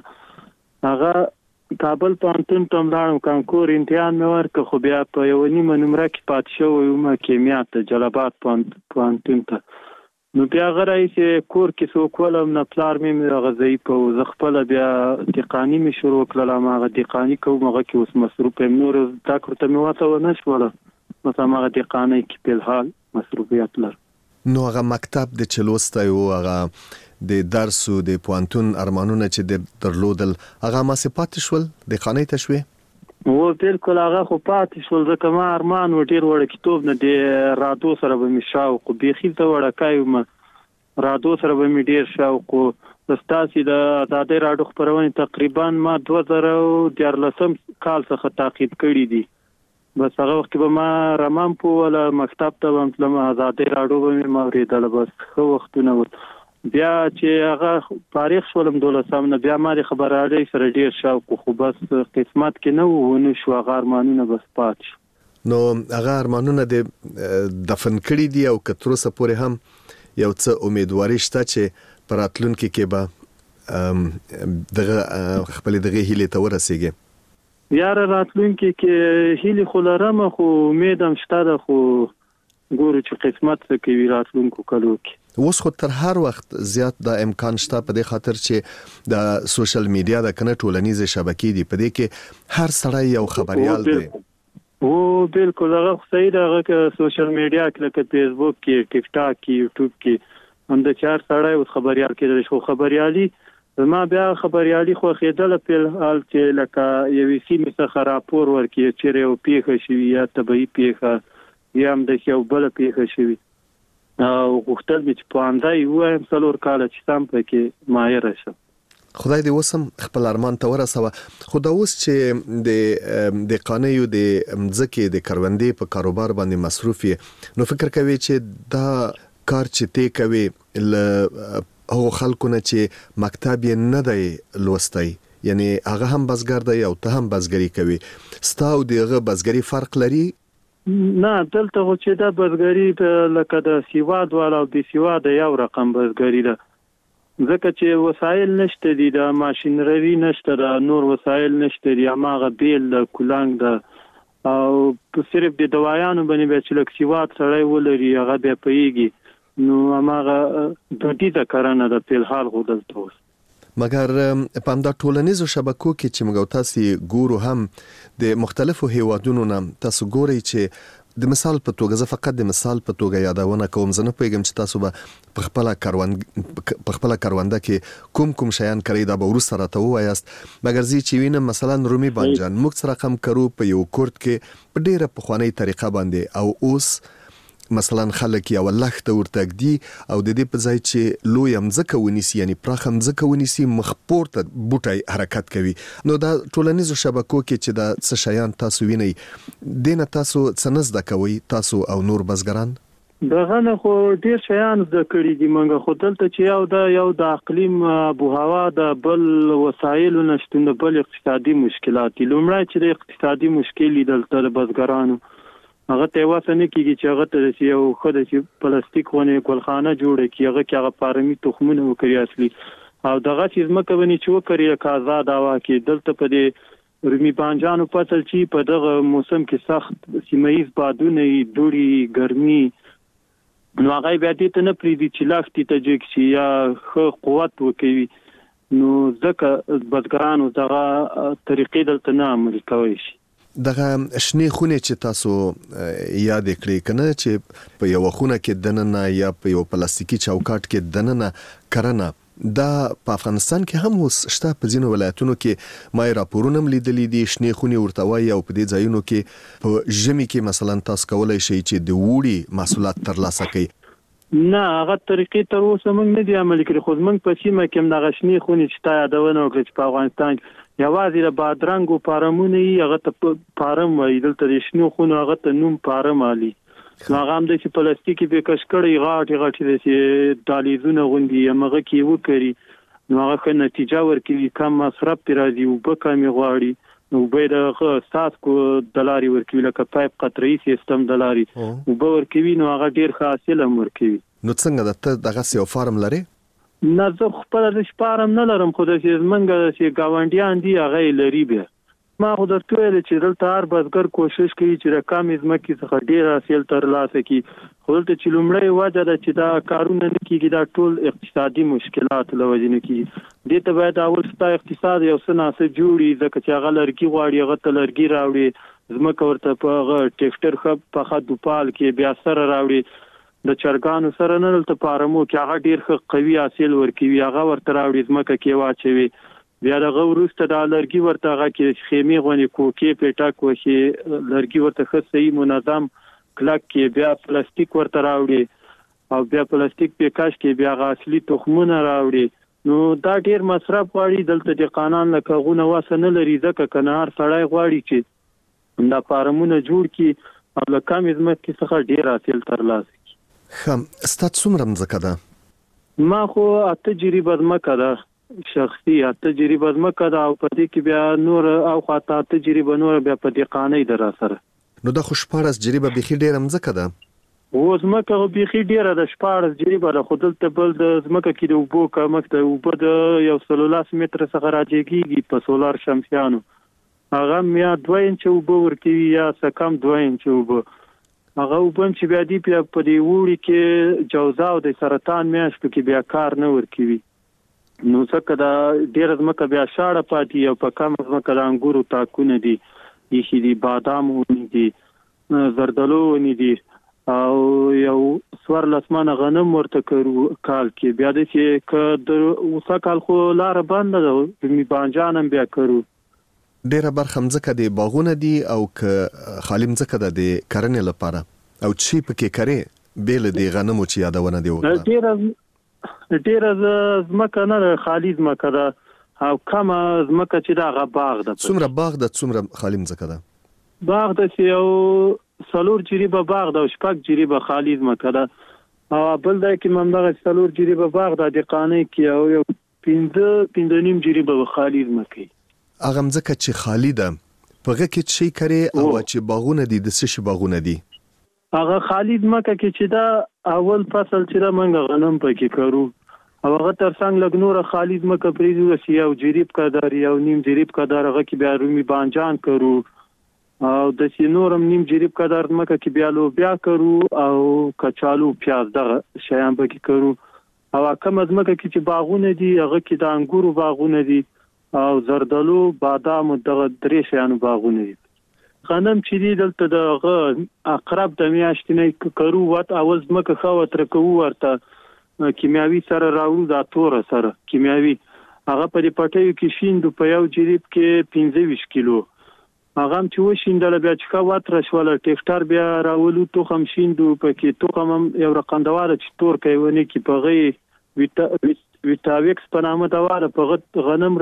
هغه کابل پوهنتون ته لاړم، کانکور امتحان مې ورکړ، خو بیا په یو نیمه نمره کې پاتې شوی وم کیمیا ته جلال پوهنتون ته. نو بیا هغه رئیس کور کې څوک ولم نه، پلار مې غذایي په زه خپل بیا دقاني مې شروع کړل. هغه دقاني کوم هغه کې اوس مصروف یم، نور زده کړو ته مې وته ونه شوله، بس هغه دقاني کې په الحال مصروفیت لرم. نو هغه مکتب د چلوسته او هغه د درس او د پوانتون ارمانونه چې د درلودل هغه ما صفات شول د خانه تشوي او بالکل هغه خو پاتې شول. ځکه ما ارمان و ډیر وړ کتاب نه د رادو سره به می شاوق بيخي ته وړکای ما رادو سره به می ډیر شاوق ستاسي د آزادۍ راډیو خبرونه تقریبا ما 2014 کال څخه تعقیب کړی دي. بس هغه وخت به ما رمام په ولا مکتب ته ومتلم آزادۍ راډیو به مې اوریدل. بس خو وختونه و بیا چې هغه تاریخ شولم 12 نه بیا ما خبرالۍ سره ډیر شوق خو بس قسمت کې نه ونه شو. هغه ارمانونه بس پات شو. نو هغه ارمانونه د دفن کړی دي او کتروسه پورې هم یو څه امیدواري شته چې پراتلونکو کې به دغه خپل دغه هیله ته ورسیږي. یار راتلونکو کې هیله خو لرم خو امیدم شته خو ګورو چې قسمت څه کوي راتلونکو کلو کې. اوس خو تر هر وخت زیات د امکان شته په دې خاطر چې د سوشل میډیا د کنه ټولنیزه شبکې دي په دې کې هر سړی یو خبريال دی. او بالکل هغه صحیح ده. هغه سوشل میډیا کې لکه فیسبوک کې ټیک ټاک کې یوټیوب کې هم د چار سړی اوس خبريال کېدل شو. خبريالي ما بیا خبريالي خو خېدل په حال چې لکه یو سیمه څخه راپور ورکړي چې یو پیښه شوی یا طبي پیښه یا هم د یو بل پیښه شوی او غوښتل چې پاندای وایم څلور کال چې سم پکې ماهر شم. خدای دې وسم خپل ارمان ته ورسوه. خو دا اوس چې د قانیو د مځکې د کروندې په کاروبار باندې مصروف یې نو فکر کوي چې دا کار چې ته کوي له هغه خلکو نه چې مکتب یې نه دی لوستی یعنی هغه هم بزګر دی او ته هم بزګری کوي ستاسو دغه بزګری فرق لري؟ نه دلته خو چې دا بزګری لکه د سیواد والا او د سیواد یو رقم بزګری ده ځکه چې وسایل نشته دي د ماشينري نشته د نور وسایل نشته دي هغه بیل کولانګ ده او صرف د دوايانو باندې چې لکه سیواد سره ولري هغه به پیږي نو هغه د دې د کارانه د په حال غوډل توس. مګر په همدا ټولنیزو شبکو کې چې موږ تاسو ګورو هم د مختلفو هیوادونو نه تاسو ګورئ چې د مثال په توګه زه فقط د مثال په توګه یادونه کوم زه نه پوهیږم چې تاسو به په خپل کرونده کې کوم شیان کوي دا به ورسره راته وایاست. مګر زه چې وینم مثلا رومي بانجان موږ سره رقم کرو په یو کورت کې په ډیره پخوانی طریقه باندې او اوس مثلا خلک یو لخت ورتګ دي او د دې په ځای چې لوی مځکه ونیسي یعنی پراخ مځکه ونیسي مخپور ته بوټي حرکت کوي. نو دا ټولنیزو شبکو کې چې دا څه شیان تاسو وینئ دینه تاسو څه نه زده کوئ تاسو او نور بزګران؟ دغه نه خو ډیر شیان زده کړی دي موږ خو دلته چې یو د اقلیم ابو هوا د بل وسایل نشټون بل اقتصادي مشکلات دي. لومړی چې د اقتصادي مشکل دلته د بزګرانو هغه ته واسه نه کیږي چې هغه ته یو خدای چې پلاستیک ونه ګلخانه جوړه کی هغه فارمي تخمونه وکړي اصلي او دغه چې مکه ونی چې وکړي کازاد هوا کې دلته په دې رومي بانجانو پتل چې په دغه موسم کې سخت سیمایز بادونه دوړي ګرمي نو هغه بیا دې ته نه پریدي چې لاختي ته جګ شي یا خو قوت وکوي نو ځکه بزګرانو دغه طریقې دلته نه عملي کوي شي. دغه شنې خونه چې تاسو یاد کړئ کنه چې په یو خونه کې دننه یا په یو پلاستیکي چوکاټ کې دننه کرنه دا په افغانستان کې هم اوس شته. په ځینو ولایتونو کې ما راپورونه لیدلې دي شنې خونه ورته وایي او په دې ځایونو کې په ژمي کې مثلا تاسو کولای شئ چې د وړي محصولات ترلاسه کړئ. نه هغه طریقې تر اوسه موږ نه دي عملي کړې خو موږ په سیمه کې د غشنی خونې چې تا یادونه وکړه چې په افغانستان یوازې د بادرنګ او فارمونه یې هغه ته فارم وایي دلته د شنو خونو هغه ته نوم فارم علي هغه هم د پلاستیکي به کشکړې غاټي د دالیزونه غوندي هغه کې وکړي نو هغه نتیجه ورکوي کم مصرف پر راځي او به کمی غواړي نو به د سات کو دلاري ورکوي لکه پایپ قطري سیستم دلاري او به ورکوي نو هغه ډیر حاصل هم ورکوي. نو څنګه دغه یو فارم لري؟ نه زه خپل د شپارم نه لرم خو د منګه چې گاونډیان دي هغه لري به ما خو درته ویل چې دلته هر بزګر کوشش کوي چې رقم ځمکې څخه ډیر حاصل ترلاسه کړي خو دلته چې لومړی وجه ده چې دا کارونه نه کیږي دا ټول اقتصادي مشکلات لوجه نه کیږي. دې ته باید اول ستا اقتصاد یو څه ناسه جوړي ځکه چې هغه لرګي غواړي هغه ته لرګي راوړي ځمکه ورته په ټریکټر خپ په خدوپال کې بیا سره راوړي د چرګانو سره نه دلته فارمو کې هغه ډیر قوي حاصل ورکوي هغه ورته راوړي ځمکه کې واچوي بیا دغه وروسته د لرګي ورته هغه کې خیمه غونې کوکې پټاک وشي لرګي ورته ښه صحیح منظم کلک کې بیا پلاستیک ورته راوړي او بیا پلاستیک په کاش کې بیا اصلي تخمونه راوړي نو دا ډیر مصرف غواړي. دلته د قانون له کغونه واسه نه لري ځکه کنار سړی غواړي چې دا فارمونه جوړ کی او له کم ځمکې څخه ډیر حاصل ترلاسه کړي. خم ستات څومره ځمکه ده؟ ما خو 8 جریبه ځمکه ده شخصي 8 جریبه ځمکه ده او په دې کې بیا نور او خاطه 8 جریبه نور بیا په دې قانې در سره. نو د خوشپارس جریبه بيخي ډیره ځمکه ده. و ځمکه بيخي ډیره د 14 جریبه ده. خو دلته بل د ځمکه کې د اوبو کمښت د اوبو د 110 متر څخه راځيږي په سولار شمسيانو. هغه میا 2 انچ اوبو ورکوي یا سکم 2 انچ اوبو. هغه وبم چې بیا دی په دې وړي کې جوزا او د سرطان میاشت کې بیا کار نه ورکوي. نو څنګه دا ډیر ځمکه بیا شاړه پاتې او په کم ځمکه د انګورو تاکونه دي یخي دي بادام ونی دي زردالو ونی دي او یو سوار لسمانه غنم ورته کړو کال کې بیا د چې د اوسه کال خو لار بند ده می بانجانم بیا کړو. ډیره برخه مځکه د باغونه دي او ک خالي مځکه د کرنې لپاره او چی پکې کرے بیل دی غنمو چې یادونه دی وکړه. ډیره ځمکه نه خالي ځمکه ده او کومه ځمکه چې دا غ باغ ده. څومره باغ ده څومره خالي مځکه ده؟ باغ د یو سلور جریبه باغ ده او شپږ جریبه خالي ځمکه ده او بل دا کې ممدغه سلور جریبه باغ ده د قانې کې او یو 5.5 جریبه خالي ځمکه. اغه مځکه چې خالی ده پغه کې شي کرے او چې باغونه دي د څه شي باغونه دي؟ هغه خالی ځمکه کې چې دا اول فصل چې دا منګ غنم پکې کړو او هغه تر څنګ لګ نور خالی ځمکه پریزو چې یو جریب قدر یو نیم جریب قدر هغه کې بیا رومي بانجان کړو او د سینورم نیم جریب قدر ځمکه کې بیا لو بیا کړو او کچالو پیاز دغه شیان پکې کړو او کوم ځمکه کې چې باغونه دي هغه کې د انګورو باغونه دي او زردالو بادام دغه درې شیانو باغونه دي. غنم چې دی دلته د اقرب د میاشتې نه کړو وات اول ځمکه خو ترکو ورته کیمیاوي سره راوړو دا تور سره کیمیاوي هغه په دې پټیو کې شیندو په یو جریب کې 25 کیلو هغه چې وشیندل بیا چې کا وات راشول ټیکټر بیا راولو توخم شیندو پکې توخم یو رقندواله چې تور کوي ونی کې په غي ویټاویکس په نامه دا واره په غنم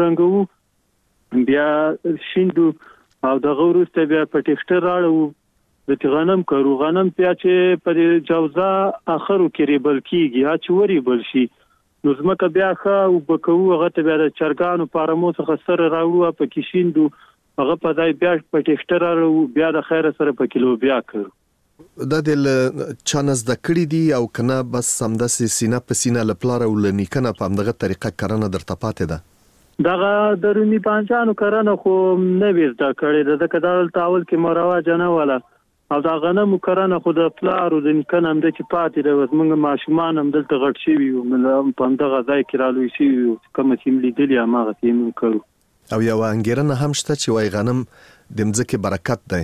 رنګو بیا شیندو او دغه وروسته بیا په ټیکټر راړو د غنم کړو غنم بیا چې په جوزا اخرو کې ریبل کیږي چې وری بل شي نو زمکه بیا ښه او بکو هغه ته بیا د چرګانو پارمو څخه سره راوړو په کې شیندو هغه په ځای بیا په ټیکټر راړو بیا د خیر سره په کیلو بیا کړو. دا د چانس د کړی دی او کنه بس سمدسي سینه په سینه لپاره ولنی کنه په همدغه طریقه کرنه درته پاتې ده؟ دغه درونی پانچانو کرنه خو نه وېزدا کړی د کډال تاول کې مرواج نه ولا او دا غنمو کرنه خو د پلارو د کنه هم د چې پاتې ده موږ ماشومان هم دلته غټ شي وي په همدغه ځای کې رالوي شي کوم چې لیدلی هغه تیم کړو او یو انګیرنه هم شته چې وای غنم د مځکه برکت دی.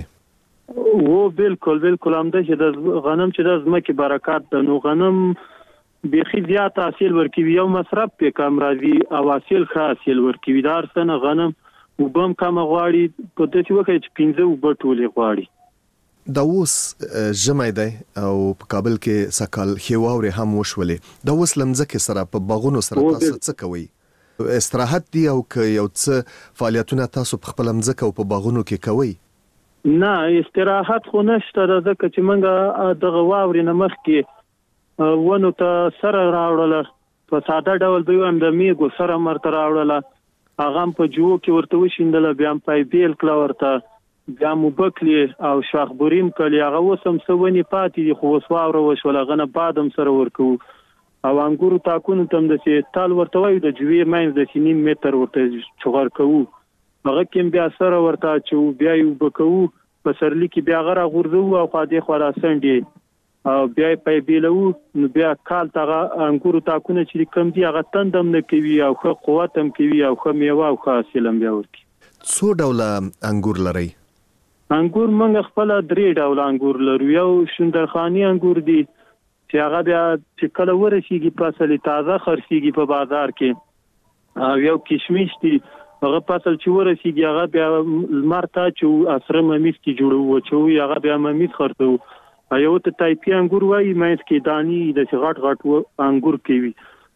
و بالکل هم ده چې د غنم چې د زمکه برکات ده نو غنم بيخي زیات حاصل ورکوي یو مصرف په کم راځي او حاصل ښه حاصل ورکوي دار سنه غنم وبم کم غواړي په دې وخت چې 15 وبټولې غواړي. دا اوس جمع دی او په کابل کې سکل خيواوري هم وشولې دا اوس لمزکه سره په باغونو سره تاسو څه کوي؟ استراحت دی او که یو څه فعالیتونه تاسو په خپل مزکه او په باغونو کې کوي؟ نه استراحت خو نشته ځکه چې منګه دغه واوري نه مخ کې ونه ته سره راوړل په ساده ډول به هم د میګو سره مرته راوړل هغه په جو کې ورته وشیندل بیا په بیل کلا ورته بیا مبکلی او شاخبوریم کلی هغه وسم سونی پاتې دي خو وسواوره وشول غنه بادم سره ورکو او انګورو تاکونه تم د سي تال ورته وای د جوی ماین د 3 متر ورته چغور کوو هغه کې بیا سره ورته چې بیا یو بکو په سرلی کې بیا غره غورځو او خاطی خراسندي او بیا په بیلو نو بیا کال تاغه انګورو تاکونه چې کم دي هغه تندم نه کوي او خو قوت هم کوي او خو میوه او حاصل هم بیا ورکی. څو ډول انګور لري؟ انګور موږ خپل 3 ډول انګور لرو یو شندرخانی انګور دي چې هغه بیا چې کله ورسیږي په اصلي تازه خرڅيږي په بازار کې او یو کشمش دي هغه فصل چې ورسیږي هغه بیا مرته چې اسره ممیز کې جوړو چې هغه بیا ممیز خرڅو یو ته تایپی انګور وایي مېز کې دانی د غټ انګور کوي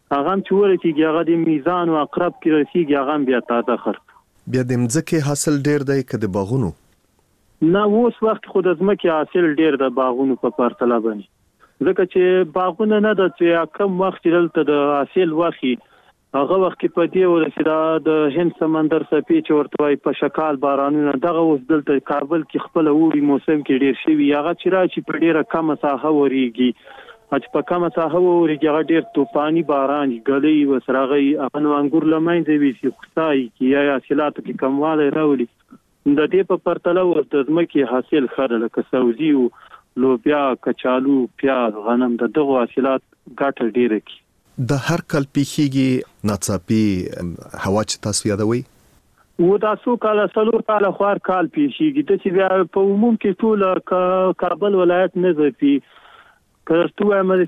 هغه هم چې ورکیږي هغه د میزان او اقرب کې رسیږي هغه هم بیا تازه خرڅ. بیا د مځکې حاصل ډیر دی که د باغونو؟ نه اوس وخت خو د ځمکې حاصل ډیر د باغونو په پرتله باندې، ځکه چې باغونه نه د چې کم وخت دلته د حاصل وخی هغه وخت کې په دې ورسېدا د هند سمندر څپې چې ورته وایي په شکال بارانونه دغه اوس دلته کابل کې خپل اوړي موسم کې ډیر شوي، هغه چې راشي په ډیره کمه ساحه وریږي، چې په کمه ساحه وریږي هغه ډیر طوفاني باران ګلۍ وسراغي هغه نو انګور لمنځه وي خوستای کې یا حاصلاتو کې کموالی راولي. د دې په پرتله ورته ځمکې حاصل خره لکه سبزي او لوبیا کچالو پیاز غنم دغه حاصلات ګټه ډیره کی. د هر کال پیخیږي ناڅاپي هوا چې تاسو یادوي؟ و تاسو کال څلور کال خوار کال پیخیږي د چې بیا په عموم کې ټول کابل ولایت نه ځي کړهتو امر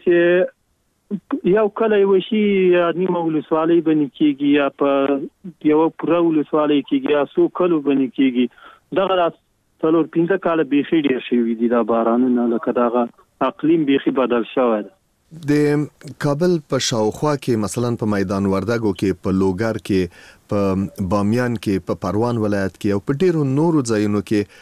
چې یو کله وشي نیمه ولسوالۍ باندې کېږي یا په یو پوره ولسوالۍ کېږي یا سو کلو باندې کېږي دغه څلور 15 کال بیخي ډیر شوی دي دا بارانونه لکه دغه اقلیم بیخي بدل شوی دی. د کابل په شاوخوا کې مثلا په میدان وردګو کې په لوګر کې په بامیان کې په پروان ولایت کې او په ډیرو نورو ځایونو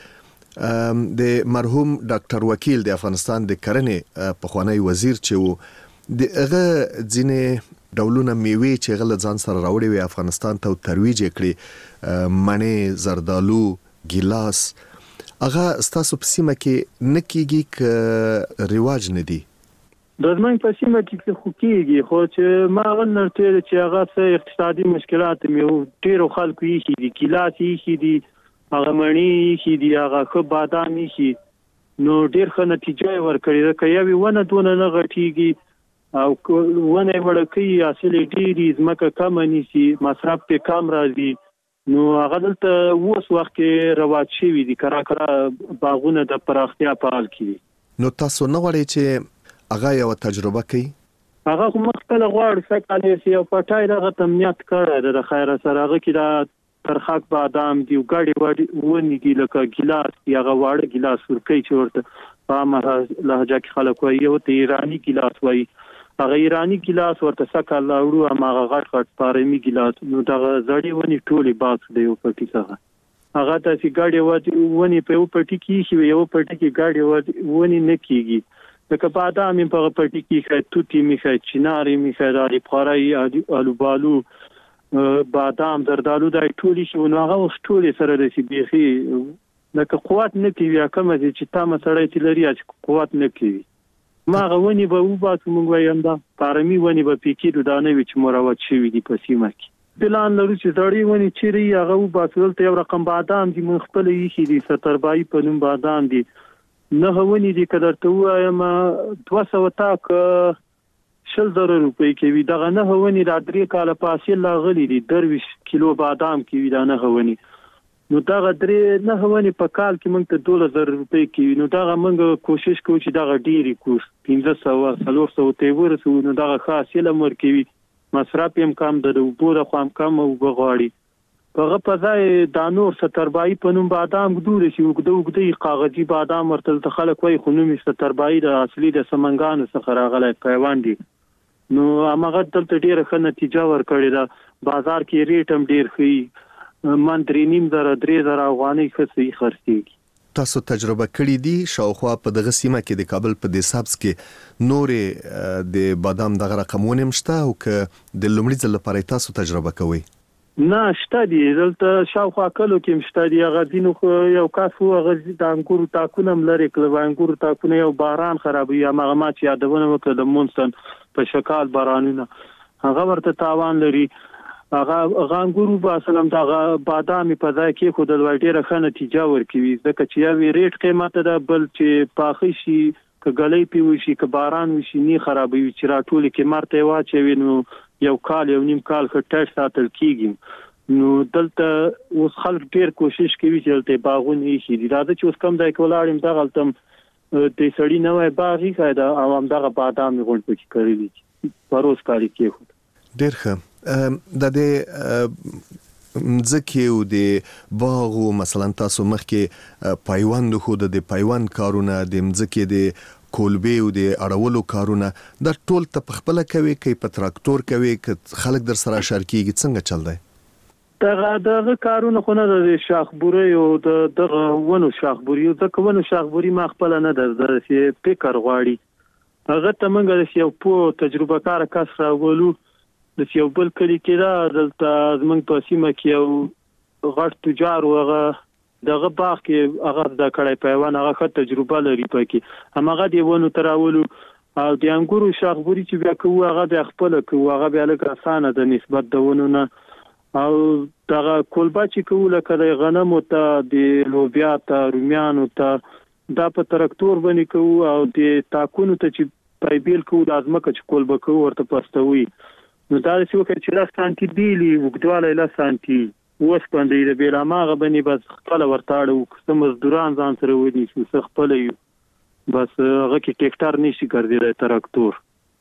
کې د مرحوم ډاکټر وکیل د افغانستان د کرنې پخوانی وزیر چې وو دغه ځینې ډولونه میوه چې غل ځان سره راوړي وي افغانستان ته ترویج کړي مڼې زردالو ګیلاس هغه ستاسو په سیمه کې نکېږي ک رواج نه دي؟ د زمنګ په سیمه کې خو کېږي خو چې ما غنرته چې هغه څه اقتصادي مشکلات مې ډیرو خلکو یې شي دي کلاس یې شي دي هغه مڼې شي دي هغه خو بادام یې شي نو ډیر ښه نتیجه ورکړي دا کوي ونه دونه نه غټيږي او ونه وړکې حاصل ډیری زمکه کم نيسي مصرف په کم راځي نو هغه دلته اوس وخت کې رواج شوی دي کرا باغونه د پراختیا په حال کې نو تاسو نه غواړئ چې هغه یو تجربه کوي؟ هغه کوم خپل غواړي فکر یې یو پټای دغه تمنیت کړی د خیر سره هغه کې دا ترخاک بادام دی ګاډي وړي ونی دی لکه ګلاس هغه واړه ګلاس ورکې چې ورته په امره لهجه کې خلک وایي او ته ایرانی ګلاس وایي هغه ایرانی ګلاس ورته سکه لاړو هغه غټ پارمي ګلاس نو دغه زړی ونی ټولي باغ دی او پټی څنګه هغه ته چې ګاډي ونی په پټی کې شي یو پټی کې ګاډي ونی نه کیږي لکه بادام په پټی کې خای توتی میخای چناري میخای دالي پخاري الوبالو بادام زردالو دای ټولي شو نو هغه ټولي سره د سی بيخي لکه قوت نه کوي کوم چې تا مسړی تلري چې قوت نه کوي ما غونی به و باسو مونږ وایم دا پارمي ونی به پکې دانه وچ مروت شوی دی په سیمه کې پلان لرو چې زړی ونی چیرې هغه و باسو ته یو رقم بادام دی مون خپل یې شي دي 70 په نوم بادام دی نه هونی دي کدر ته وایم 200 تاک 100,000 روپۍ کې وی دغه نه هونی را 3 کال پاسې لاغلی دي 20 کیلو بادام کې وی دا نه هونی نو دغه 3 نه هونی په کال کې موږ ته 2000 روپۍ کې نو دغه موږ کوشش کوو چې دغه ډیری کوس 1500 ته ورسو نو دغه خاصه لمر کې وی مصرف هم کم د وبو د خام کم او بغواړي هغه په ځای د نور 70 په نوم بادام ګدور شي وګدو کاغذي بادام ورته خلک وای خو نوم 70 د اصلي د سمنګانو څخه راغلی پیوان دي نو هغه دلته ډیره ښه نتیجه ورکړې ده بازار کې ریټ هم ډیر ښه من 3.5 افغانۍ خسي خرڅيږي. تاسو تجربه کړې دي شاوخوا په دغه سیمه کې د کابل په دیسابس کې نورې د بادام دغه رقمونه مشته او که د لومړي ځل لپاره تاسو تجربه کوئ؟ نه شته دي دلته شاوخوا کلو کې مشته دي هغه دینو خو یو کاسو هغه د انګورو تاکونه لري کله انګورو تاکونه یو باران خرابوي هغه ما چې یادونه وکړه د مونسن په شکال بارانونه هغه ورته تاوان لري هغه انګورو با سلام دغه بادام په ځای کې خو د ډیره ښه نتیجه ورکوي ځکه چې یو ریټ قیمت ده بل چې پاخي شي ک غلې پیوي شي ک باران وشي نه خرابوي چې راټول کې مرته واچوي نو یو کال یو نیم کال خټه ساتل کیږي نو دلته اوس خلک ډیر کوشش کوي چې دلته باغونه شي دا چې اوس کم ځای کولاړم دا غلطم د سړی نوې باغی قاعده عوام دغه بادام غونډ پکې کړی دي پروس کاری کې ډیر ښه د دې ځکه او د باغو مثلا تاسو مخکې پایوند خو د پایوند کارونه د مځکه د کولبي او د اړولو کارونه د ټول ته په خپل کوي کې په تراکتور کوي ک خلک در سره شارکیږي څنګه چل دی دغه کارونه خو نه د شاخبوري او د ونو شاخبوري او د ونو شاخبوري ما خپل نه د فکر غواړي هغه ته موږ یو په تجربه کار کس راولو د یو بل کلی کې دا دلته زمونږ په سیمه کې یو غټ تجار وغه دغه باغ کې هغه د کړای پیوان هغه ښه تجربه لري پکې همغه دی ونه تراولو او د انګورو شاخبوري چې بیا کوو هغه د خپل کوو هغه بیا لکه اسانه د نسبت د ونو نه او دغه کولبا چې کوو لکه د غنمو ته د لوبیا ته رومیانو ته دا په تراکتور باندې کوو او د تاکونو ته چې پایبیل کوو د ازمکه چې کولبا کوو ورته پستوي نو دا چې وکړي چې 10 سانتي دیلی وګدواله 10 سانتي اوس باندې د بیلاماغه باندې بس خپل ورتاړو کوم مزدوران ځان سره ودی چې خپل یو بس هغه کې ټریکټر نشي ګرځیدای تراکتور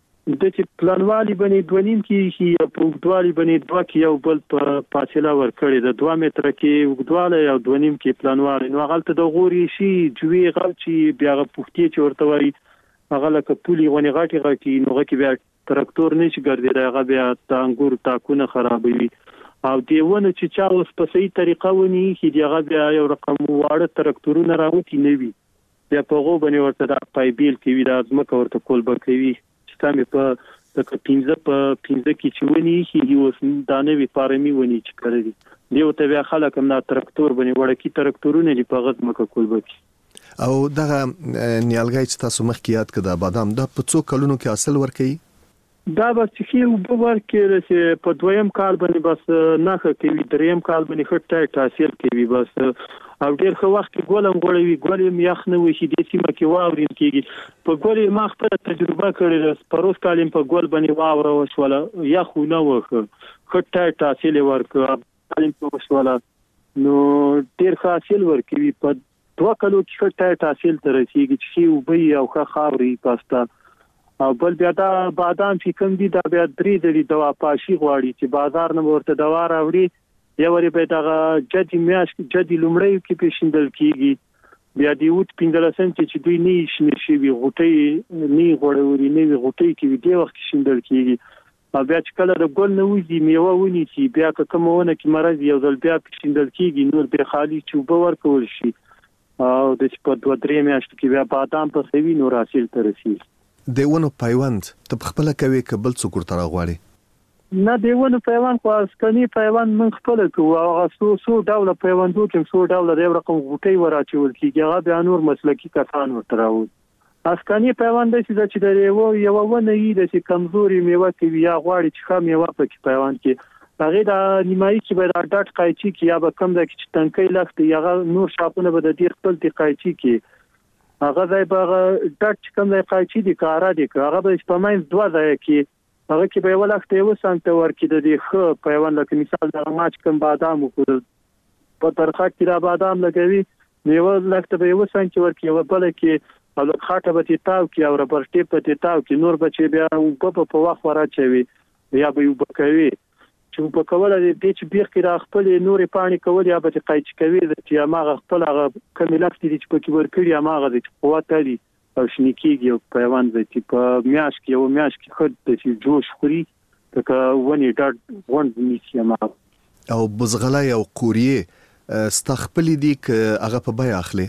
د چې پلانوالي باندې 2.5 کې په وګدوالي باندې 2 کې یو بل په فاصله ورکړي د 2 متر کې وګدواله یو 2.5 کې پلانوالي نو هغه ته د غوري شي جوی غل چې بیا پوښتې چې ورته وایي هغه لکه پولي ونی غاټي نو هغه کې بیا تراکتور نشي ګرځیدای هغه بیا تانګور تاکونه خرابوي او دیونه چې چا اوس په صحیح طریقه ونی چې دیغه بیا یو رقم واړه تراکتورونه راوتی نه وي بیا په غو باندې ورته د پایبیل کوي د ازمکه ورته کولبه کوي چې تاسو په د 15 کې چې ونی چې اوس دانه وی فارمي ونی چې کړی دیو ته بیا خلک هم د تراکتور باندې وړکی تراکتورونه دی په غت مکه کولبه کوي او دغه نیالګای چې تاسو مخکې یاد کړه بادام د په څو کلونو کې حاصل ورکړي دا بس چې وبور کې چې په دویم کال باندې بس ناخه کوي دریم کال باندې خټه تاثیر کوي بس او ډیر خو وخت ګولم غوړوي ګولم یخ نه وي چې د سیمه کې واورین کېږي په ګولې ما خپل تجربه کړې پروس کالم په ګول باندې واوره وشوله یخ نه وخه خټه تاثیر ورکړه کالم په وشوله نو ډیر حاصل ورکوي په 2 کلو کې خټه تاثیر تر رسیدي چې وبي او خاوري پاستا او بل بیا دا بادام چې کوم دي دا بیا درې درې دوا پاشي غواړي چې بازار نه ورته دوا راوړي یا وری به دا جدي میاش جدي لومړی کې پیښیندل کیږي بیا دی وټ 15 سنت چې دوی نه شنه شي وي غټي نه غوړوري نه غټي کې دی وخت شیندل کیږي او بیا چې کله د ګل نه وځي میوه ونی چې بیا کومونه کې مرز یو ځل بیا پیښیندل کیږي نور به خالی چوبه ورکول شي او د په 2-3 میاشتو کې بیا بادام په سوي نور حاصل ترسي دیونه پیوند ته خپل کوي کبل څوک تر غواړي نه دیونه پیوند خو اسکنی پیوند من خپل کوو هغه سو ډول پیوندو چې سو ډول د رقم غوټي وراچول کیږي هغه بیا نور مسلکی کسان ورتراو اسکنی پیوند چې د یو ونه یې د کمزوري میوه کوي یا غواړي چې خام میوه په پیوند کې هغه د نیمایي کې به د ډاټ قایچی کې یا به کم د چې تنکي لخت یا نور شاپونه به د دې خپل د قایچی کې هغه ځای به ډاټ کم د قایچی د کارا دی هغه به په ماین 2 ځای کې هغه کې به ولخت یو سنت ورکې د دې خ پیوند لکه مثال د ماچ کم بادام وکړ په ترخه کې را بادام لګوي نیو لخت به یو سنت ورکې یو بل کې او خاطه به تاو کې او ربر ټیپ په تاو کې نور بچي بیا په وخت وراچوي یا به یو بکوي چې په کوله د چې بیخ کې را خپل نورې پانی کول یا به قایچ کوي چې ماغه خپل هغه کمیلات دي چې په کې ورکړي ماغه د قوت لري او شنیکيږي او پیوند چې په میاش کې یو میاش کې خود چې جوش خوري که ونی ډاټ وند نیسی ما او بزغلای او قوریه استخپل دي ک هغه په بیا اخلي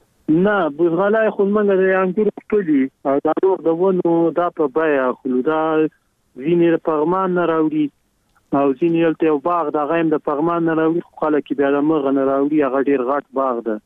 نه بزغلای خو منګه د انګور خپلي او دا نور د ونو دا په بیا اخلو دا وینې پغمان نه راوړي او ځینې ته یو باغ د غیم د پغمان نه راوړي خلک بیا د مغ نه راوړي هغه ډیر غټ باغ ده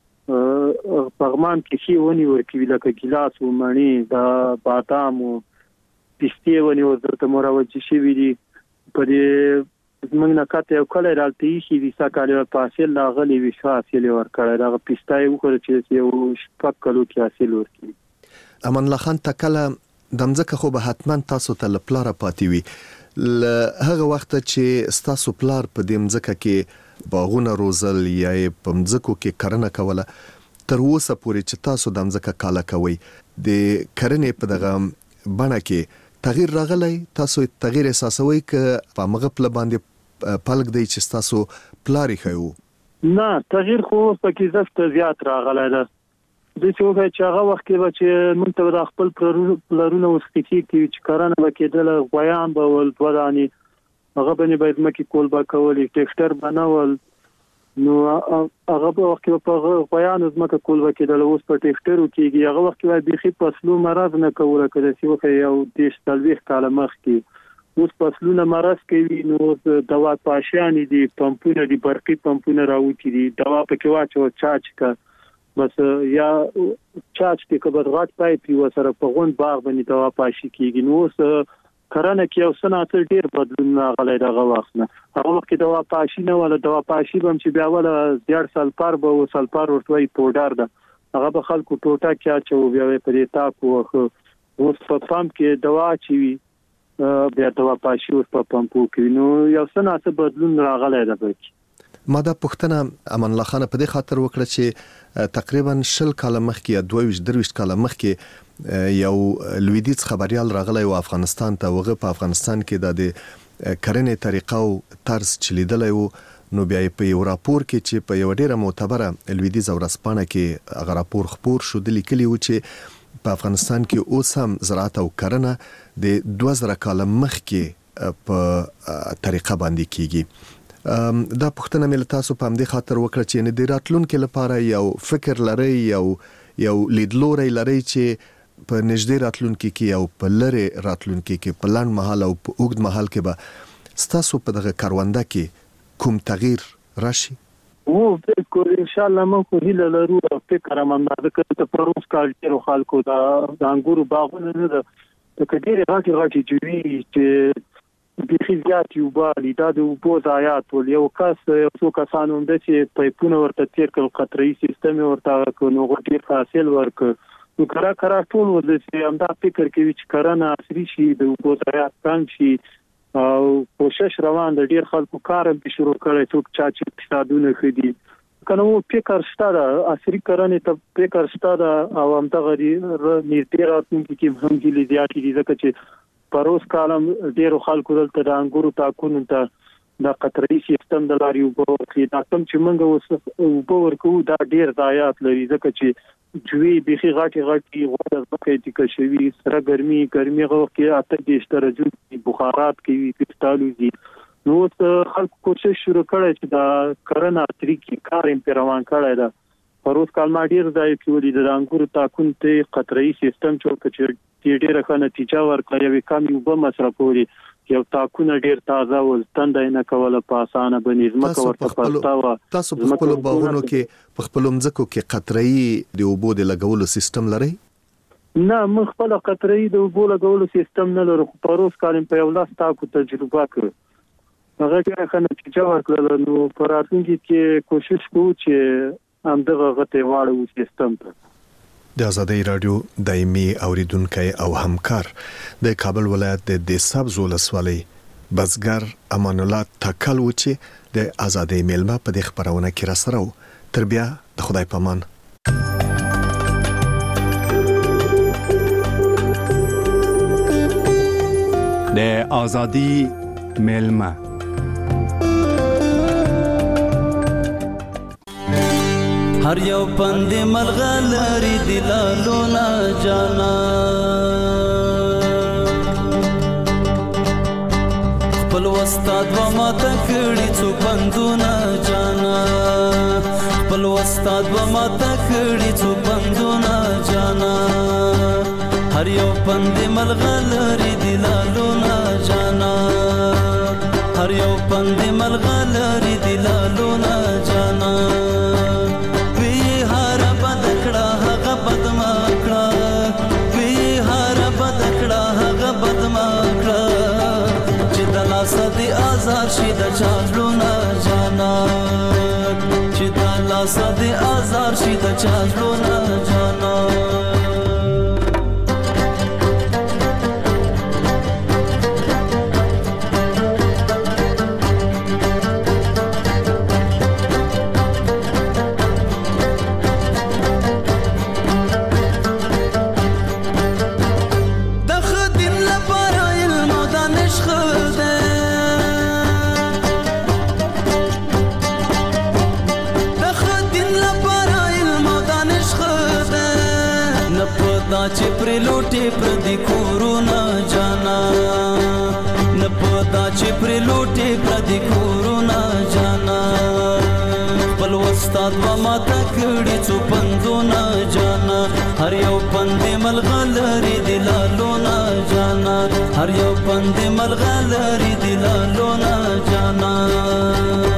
پغمان کې شي ونی ورکوي لکه ګلاس او مڼي د بادام او پسته ونی ورته مروجي شي وي په دې موږ نه کاته یو کله راځي چې د ساکاله پاسل لاغلي وي حاصل ورکړی دا پسته یو کړ چې یو شپږ کلو کې حاصل ورکړي امان الله خان تکله دمځکه خو به حتمان تاسو ته لپاره پاتې وي هغه وخت چې ستاسو پلار په دې مځکه کې باغونه روزل یا په مځکو کې کرنه کوله تر اوسه پورې چې تاسو د مځکه کاله کوي د کرنې په دغه بڼه کې تغییر راغلی تاسو تغییر احساسوي ک په مغه باندې پالک دی چې تاسو پلاری خو نه تغییر خو پکې زفت زیات راغلی ده د څه وخت چې هغه وخت کې چې موږ ته د خپل پلرونو وسختی کې چې کارانه وکیدل غویان به ول ودانی هغه باندې باید مکه کول با کول ټیکټر بنول نو هغه په وخت کې په غویان زمکه کول وکیدل اوس په ټیکټر کېږي هغه وخت کې بيخي فصلو مرض نه کوله کله چې وخت یو دیش تلويخ کاله مخ کې اوس فصلونه مرض کوي نو دوا پاشان دي پمپونه دي برقي پمپونه راوتی دي دوا پکې واچو چاچ کا بس یا چاچ کې کبد غټ پایپ یو سره په غون باغ باندې دوا پاشي کیږي نو اوس کرانه کې او صنعت ډیر بدلون راغلی دغه وخت نه هغه وخت کې دوا پاشي نه ولا دوا پاشي بم چې بیا ولا زیات سلفر به سلفر ورتوي پودر ده هغه به خلکو ټوټه کې چې بیا په دې تاکو اوس په پمپ کې دوا چی بیا دوا پاشي اوس په پمپو کې نو یو صنعت بدلون راغلی ده پکې ما دا پښتنه امان الله خان په دې خاطر وکړه چې تقریبا 20 کال مخکې یا 22 کال مخکې یو لویدیز خبريال راغلی و افغانستان ته وغه په افغانستان کې د کرنې طریقه او طرز چلیدلې و نو بیا په یو راپور کې چې په یو ډیره معتبره لویدیز ورسپانه کې هغه راپور خبر شو د لیکلي و چې په افغانستان کې اوس هم زراعت او کرنه د 2000 کال مخکې په طریقه باندې کیږي دا پښتنه مل تاسو په همدې خاطر وکړه چې نه د راتلونکو لپاره یو فکر لري یو لیدلوري لري چې په نږدې راتلونکو کې او په لری راتلونکو کې په لاند محل او په اوږد محل کې به ستاسو په دغه کارونده کې کوم تغییر راشي او بالکل ان شاء الله مو خو هیله لرو فکر هم دا چې په روز کال ډیرو خلکو دا انګورو باغونه نه ده د کډيري غاټي جوړي چې بيخي زیات یو بالي دا د وبو ضایعات ول یو کس څو کسانو د چې پایپونه ورته تیر کړ قطري سیستم ورته کو نو غټي حاصل ورک نو کرا ټول ول چې هم دا فکر کوي چې کرنه عصري شي د وبو ضایعات کم شي او کوشش روان د ډیر خلکو کار به شروع کړي څوک چې اقتصادونه خدي کنه وو فکر ستاره عصري کرنه ته فکر ستاره او هم د غری نیټه راتلونکي کې هم دي زیات دي ځکه چې پروس کالم ډیرو خلکو دلته د انګورو تاکونو ته د قطري سیستم د لاري وبو کې دا کوم چې موږ وبو ورکو دا ډیر ضایعات لري ځکه چې جوی بيخي غاټي وړه ځکه چې کشوي سره ګرمي غو کې اته د درجه بخارات کوي کټالو دي نو خلکو کوشش شروع کړي چې دا کرنه طریقې کار هم روان کړي دا پروس کال ما ډیر ځای کې ولې د انګورو تاکون ته قطري سیستم چې ډیره ښه نتیجه ورکړي وي کم یو به مصرفوري یو تاکونه ډیر تازه ول تندای نه کوله په اسانه باندې مکه ورته پاتاوه تاسو په خپل باغونو کې په خپل مځکو کې قطري د اوبو د لګولو سیستم لري نه مخ خپل قطري د اوبو لګولو سیستم نه لرو پروس کال په یو لاس تاکو تجربه کړ هغه ډیره نتیجه ورکړه نو پر راتلونکي کې کوشش کوو چې هم دغه غته واړو سیستم ته د آزادۍ رادیو دایمي اوریدونکو او همکار د کابل ولایت د دسبز ولسوالۍ بزګر امان الله تکل و چې د آزادۍ میلمه په دې خبرونه کې را سره و تر بیا د خدای پامان د آزادۍ میلمه هر یو پند ملغلری دلالو نا جانا خپل استاد و ما تکړی څو پندو نا جانا خپل استاد و ما تکړی څو پندو نا جانا هر یو پند ملغلری دلالو نا جانا هر یو پند ملغلری دلالو نا جانا صدی آزار شي د چالو نه جانا چې د صدی آزار شي د چالو نه جانا خدای پدا چې پر لوټي پر دې کورونه جانا نه پدا چې پر لوټي پر دې کورونه جانا خپل استاد و ماته کړي څو پندونه جانا هر یو پند ملغلري دلالونه جانا هر یو پند ملغلري دلالونه جانا